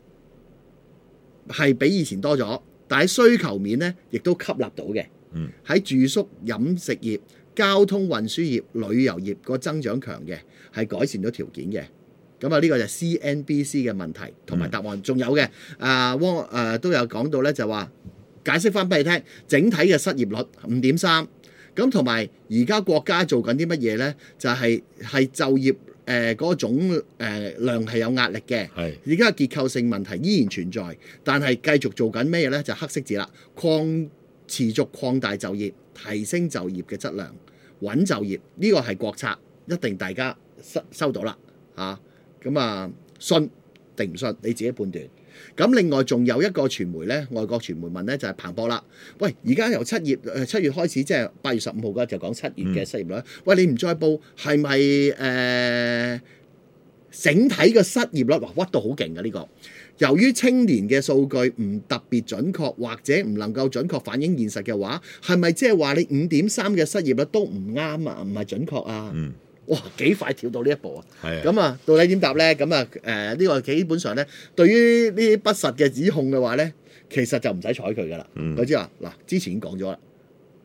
係比以前多咗，但喺需求面咧，亦都吸納到嘅。喺住宿、飲食業、交通運輸業、旅遊業個增長強嘅，係改善咗條件嘅。咁啊，呢個就係 C N B C 嘅問題同埋答案，仲有嘅啊汪誒、呃、都有講到咧，就話解釋翻俾你聽，整體嘅失業率五點三，咁同埋而家國家做緊啲乜嘢咧？就係、是、係就業。誒嗰、呃、種、呃、量係有壓力嘅， 係而家結構性問題依然存在，但係繼續做緊咩嘢咧？就黑色字啦，擴持續擴大就業，提升就業嘅質量，穩就業呢、這個係國策，一定大家收收到啦嚇。咁啊，信定唔信你自己判斷。咁另外仲有一個傳媒咧，外國傳媒問咧就係、是、彭博啦。喂，而家由七月誒七月開始，即係八月十五號嘅就講七月嘅失業率。嗯、喂，你唔再報係咪誒整體嘅失業率？哇，屈到好勁嘅呢個。由於青年嘅數據唔特別準確，或者唔能夠準確反映現實嘅話，係咪即係話你五點三嘅失業率都唔啱啊？唔係準確啊？ 嗯。 哇！幾快跳到呢一步啊！ 係啊。 咁啊，到底點答咧？咁啊，誒呢個基本上咧，對於呢啲不實嘅指控嘅話咧，其實就唔使睬佢噶啦。佢知話嗱，之前已經講咗啦。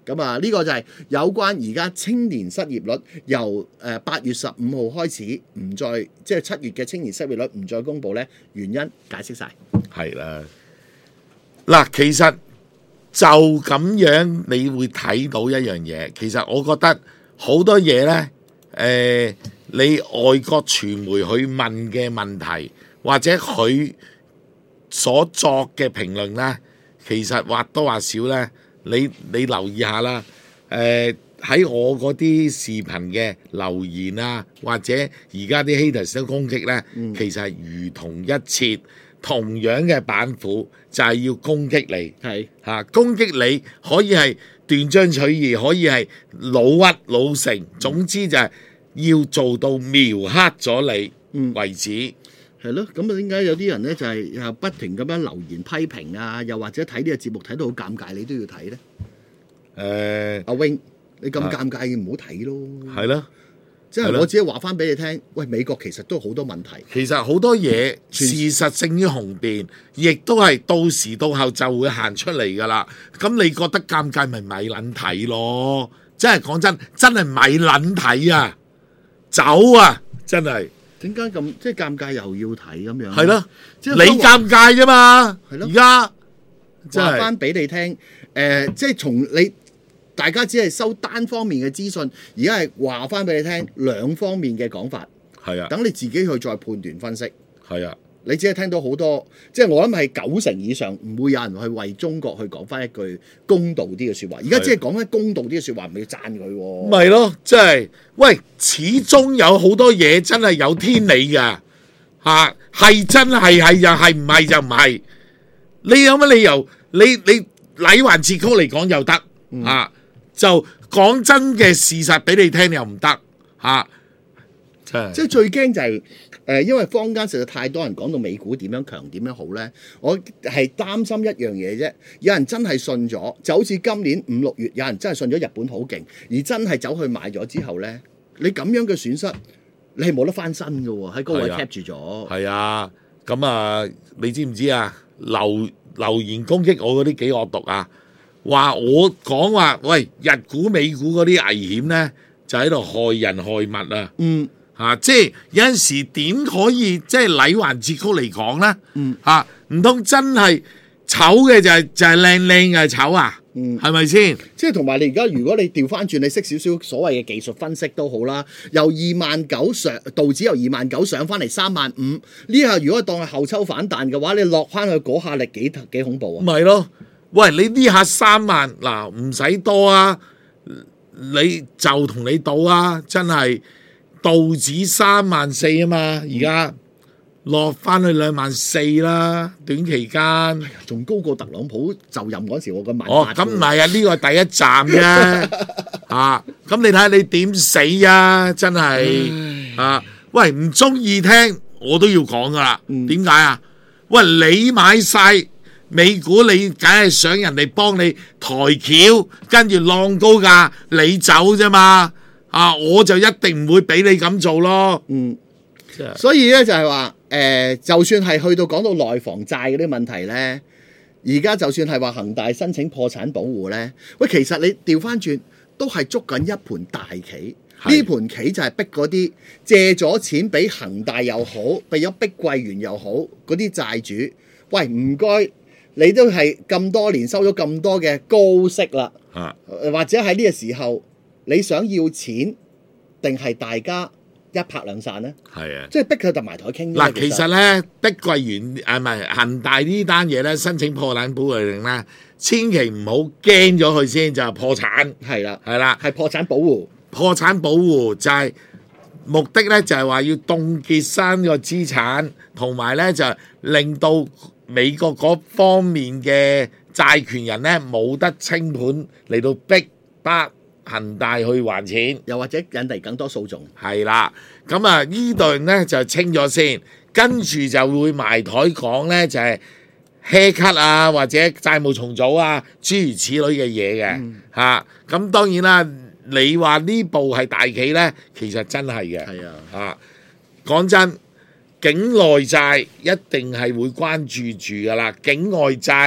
咁啊，呢個就係有關而家青年失業率由誒八月十五號開始唔再即係七月嘅青年失業率唔再公佈咧，原因解釋晒。 係啦。嗱，其實就咁樣，你會睇到一樣嘢。其實我覺得好多嘢咧，誒、呃，你外國傳媒去問嘅問題，或者佢所作嘅評論咧，其實或多或少咧，你你留意下啦。誒、呃，喺我嗰啲視頻嘅留言啊，或者而家啲 haters 都攻擊咧， 嗯、 其實係如同一轍。同樣嘅板斧就係要攻擊你， 係嚇、啊、攻擊你可以係斷章取義，可以係老屈老成，總之就係要做到描黑咗你為止。 係咯、嗯，咁啊點解有啲人咧就係又不停咁樣留言批評啊，又或者睇呢個節目睇到好尷尬，你都要睇咧？誒、 呃， 阿 Wing，你咁尷尬，唔好睇咯。 係咯。 即係我只係話翻俾你聽，喂，美國其實都好多問題。 其實好多嘢事實勝於雄辯，亦都係到時到後就會行出嚟㗎啦。咁你覺得尷尬咪咪撚睇咯？真係講真，真係咪撚睇啊！走啊！真係點解咁即係尷尬又要睇咁樣？ 係咯， 即你尷尬啫嘛。 係咯， 而家話翻俾你聽，誒、呃，即係從你。大家只係收單方面嘅資訊，而家係話翻俾你聽兩方面嘅講法。 係啊， 等你自己去再判斷分析。 係啊， 你只係聽到好多，即係我諗係九成以上唔會有人去為中國去講翻一句公道啲嘅説話。而家只係講翻公道啲嘅説話，唔係要讚佢喎。 咪咯，即係喂，始終有好多嘢真係有天理㗎嚇，係真係係又係唔係就唔係。你有乜理由？你你禮環節曲嚟講又得啊？就講真嘅事實俾你聽又唔得嚇，即係即係最驚就係、是、誒、呃，因為坊間實在太多人講到美股點樣強點樣好咧，我係擔心一樣嘢啫。有人真係信咗，就好似今年五六月有人真係信咗日本好勁，而真係走去買咗之後咧，你咁樣嘅損失，你係冇得翻身嘅喎，喺高位 cap 住咗。 係啊，咁啊，你知唔知啊？留留言攻擊我嗰啲幾惡毒啊！話我講話，喂，日股美股嗰啲危險咧，就喺度害人害物啊！ 嗯， 嚇、啊，即係有陣時點可以即係禮環節曲嚟講咧？ 嗯， 嚇，唔通真係醜嘅就係、是、就係靚靚嘅醜啊？ 嗯， 係咪先？ 即係同埋你而家如果你調翻轉，你識少少所謂嘅技術分析都好啦，由二萬九上道指由二萬九上翻嚟三萬五，呢下如果當係後抽反彈嘅話，你落翻去嗰下力幾幾恐怖啊！ 咪咯。喂，你呢下三萬嗱唔使多啊，你就同你賭啊，真係道指三萬四啊嘛，而家落翻去兩萬四啦，短期間仲高過特朗普就任嗰時我嘅萬八。 哦，咁唔係啊，呢個係第一站啫，啊，咁你睇下你點死啊，真係啊，喂，唔中意聽我都要講噶啦，點解啊？喂，你買晒美股，你梗係想人哋幫你抬轎，跟住浪高價，你走啫嘛？啊，我就一定唔會俾你咁做咯。 嗯，所以咧就係話，誒、呃，就算係去到講到內房債嗰啲問題咧，而家就算係話恒大申請破產保護咧，喂，其實你調翻轉都係捉緊一盤大棋，呢盤棋就係逼嗰啲借咗錢俾恒大又好，俾咗碧桂園又好嗰啲債主，喂，唔該。你都係咁多年收咗咁多嘅高息啦，啊、或者喺呢個時候你想要錢，定係大家一拍兩散咧？係啊，即係逼佢揼埋台傾。 嗱，其實咧，碧桂園誒唔係恒大呢單嘢咧，申請破產保護令咧，千祈唔好驚咗佢先，就係破產。係啦，係啦，係破產保護。破產保護就係、是、目的咧，就係、是、話要凍結翻個資產，同埋咧就令到美國嗰方面嘅債權人咧冇得清盤嚟到逼迫恒大去還錢，又或者引嚟更多訴訟。係啦，咁啊呢度咧就清咗先，跟住就會埋台講咧就係 haircut 啊，或者債務重組啊，諸如此類嘅嘢嘅嚇。咁當然啦，你話呢部係大棋咧，其實真係嘅。係啊，嚇講真。境內債一定係會關注住噶啦，境外債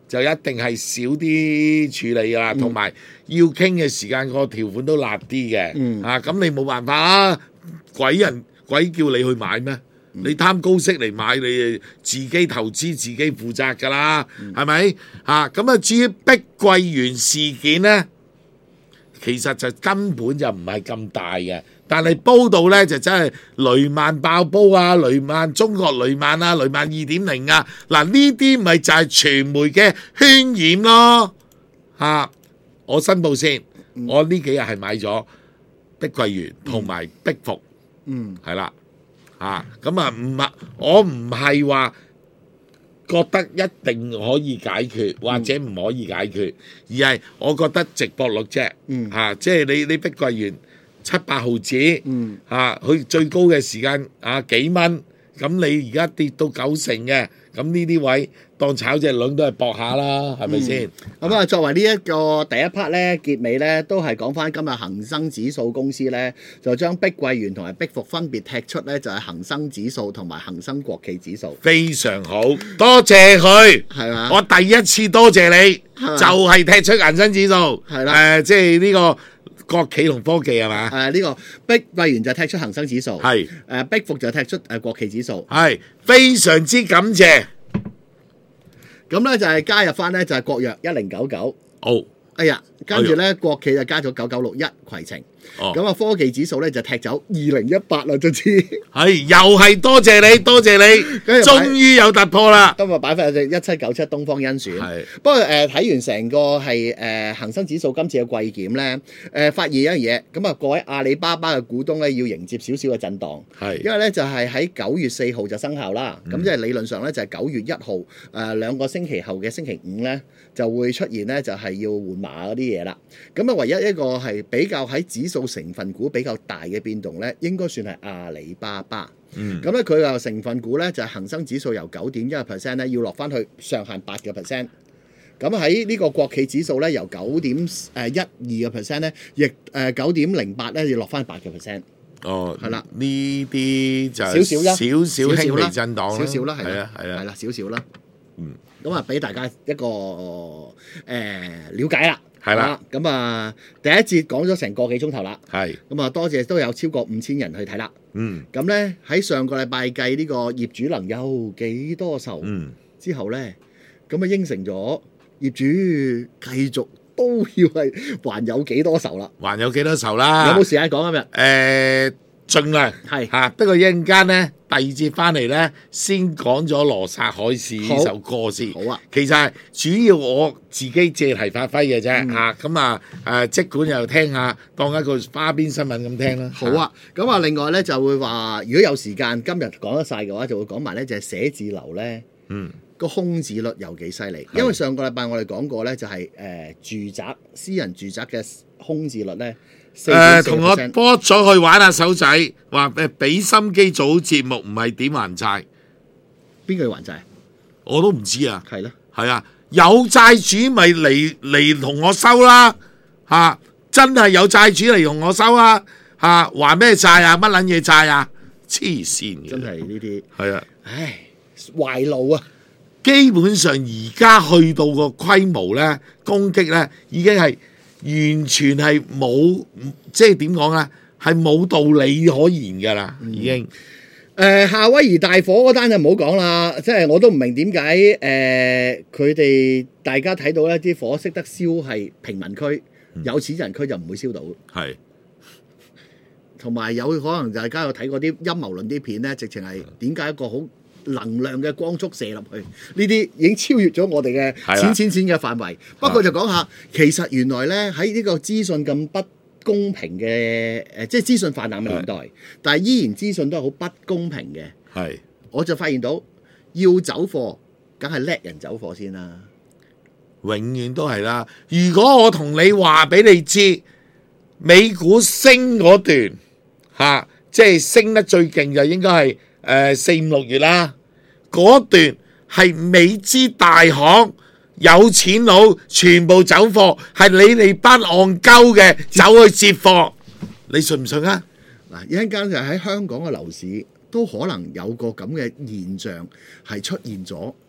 就一定係少啲處理㗎啦，同埋、要傾嘅時間個條款都辣啲嘅。 嗯啊，咁你冇辦法啊！鬼人鬼叫你去買咩？你貪高息嚟買，你自己投資自己負責㗎啦，係咪、啊？咁啊，至於碧桂園事件呢，其實就根本就唔係咁大嘅，但係煲到呢，就真係雷曼爆煲啊，雷曼中國雷曼啊，雷曼二點零啊，嗱呢啲咪就係傳媒嘅渲染咯。嚇、啊，我申報先，我呢幾日係買咗碧桂園同埋碧服， 嗯， 係啦。啊，咁啊唔係，我唔係話覺得一定可以解決，或者唔可以解決，而係我覺得值博率啫。 嗯啊，即係你你碧桂園七八毫子， 嗯啊，佢最高嘅時間啊幾蚊，咁你而家跌到九成嘅，咁呢啲位當炒隻輪都係搏下啦，係咪先？ 咁啊，作為呢一個第一 part 咧，結尾咧都係講翻今日恒生指數公司咧，就將碧桂園同埋碧服分別踢出咧，就係恒生指數同埋恒生國企指數。 非常好，多謝佢。 係嘛？ 我第一次多謝你， 係嘛就係踢出恒生指數。 係啦誒，即係呢個國企同科技係嘛？ 誒呢個碧桂園就踢出恒生指數， 係誒碧服就踢出誒國企指數。 係非常之感謝。 咁咧就係加入翻咧就係國藥一零九九。 好， 哎呀，跟住咧國企就加咗九九六一攜程。 哦咁啊科技指數咧就踢走二零一八啦，卒之。 係又係多謝你，多謝你， 跟住擺終於有突破啦。 今日擺翻隻一七九七東方甄選。 係不過誒睇完成個係誒恆生指數今次嘅季檢咧，誒、呃、發現一樣嘢，咁啊各位阿里巴巴嘅股東咧要迎接少少嘅震盪， 係因為咧就係喺九月四號就生效啦，咁、即係理論上咧就係九月一號誒兩個星期後嘅星期五咧就會出現咧就係要換馬嗰啲嘢啦。咁啊唯一一個係比較喺指數成分股比較大嘅變動咧，應該算係阿里巴巴。 嗯咁咧佢嘅成分股咧就係恒生指數由九點一個 percent 咧要落翻去上限八個 percent。咁喺呢個國企指數咧由九點誒一二個 percent 咧，亦誒九點零八咧要落翻八個 percent。 哦， 係啦， 呢啲就少少啦少少輕微震盪啦， 少少啦，係係啦啊，係啊， 係啦，少少啦。 嗯， 咁啊，俾大家一個誒、呃、了解啦。 係啦好啦，咁啊第一節講咗成個幾鐘頭啦。 係， 咁啊多謝都有超過五千人去睇啦。 嗯咁咧喺上個禮拜計呢個業主能有幾多愁嗯， 之後咧，咁啊應承咗業主繼續都要係還有幾多愁啦。 還有幾多愁啦？ 有冇時間講今日？ 誒，盡量係嚇，不過一陣間咧，第二節翻嚟咧，先講咗羅剎海市呢好首歌先。 好啊， 其實係主要我自己借題發揮嘅啫嗯嚇，咁啊誒，即管又聽下，當一個花邊新聞咁聽啦。 好啊。咁啊，另外咧就會話，如果有時間今日講得晒嘅話，就會講埋咧就係寫字樓咧。 嗯， 個空置率有幾犀利？ 係因為上個禮拜我哋講過咧，就係、誒、住宅私人住宅嘅空置率咧，四誒同我波咗去玩下手仔，話誒俾心機做好節目，唔係點還債， 邊個要還債？ 我都唔知啊。 係咯， 係啊，有債主咪嚟嚟同我收啦嚇、真係有債主嚟同我收啦嚇、還咩債啊？乜撚嘢債啊？黐線嘅， 真係呢啲， 係啊。 唉，壞路啊！ 基本上而家去到個規模咧，攻擊咧已經係完全係冇，即係點講啊？係冇道理可言㗎啦，已經。 誒、夏威夷大火嗰單就唔好講啦，即係我都唔明點解誒佢哋大家睇到咧啲火識得燒係平民區，有錢人區就唔會燒到。 係同埋有可能大家有睇過啲陰謀論啲片咧，直情係點解一個好能量嘅光束射入去？呢啲已經超越咗我哋嘅係啦淺淺淺嘅範圍。不過就講下，其實原來咧喺呢個資訊咁不公平嘅誒，即係資訊泛濫嘅年代，但係依然資訊都係好不公平嘅。 係我就發現到要走貨，梗係叻人走貨先啦。 永遠都係啦。如果我同你話俾你知，美股升嗰段嚇、即係升得最勁就應該係誒四五六月啦。嗰段係美資大行有錢佬全部走貨，係你哋班戇鳩嘅走去接貨，你信唔信啊？ 嗱，一陣間就喺香港嘅樓市都可能有個咁嘅現象係出現咗，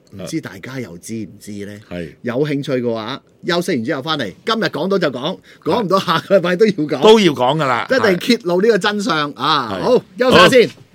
唔知大家又知唔知呢？ 係有興趣嘅話，休息完之後翻嚟，今日講到就講，講唔到下個禮拜都要講， 都要講噶啦， 一定揭露呢個真相啊！ 係好，休息下先。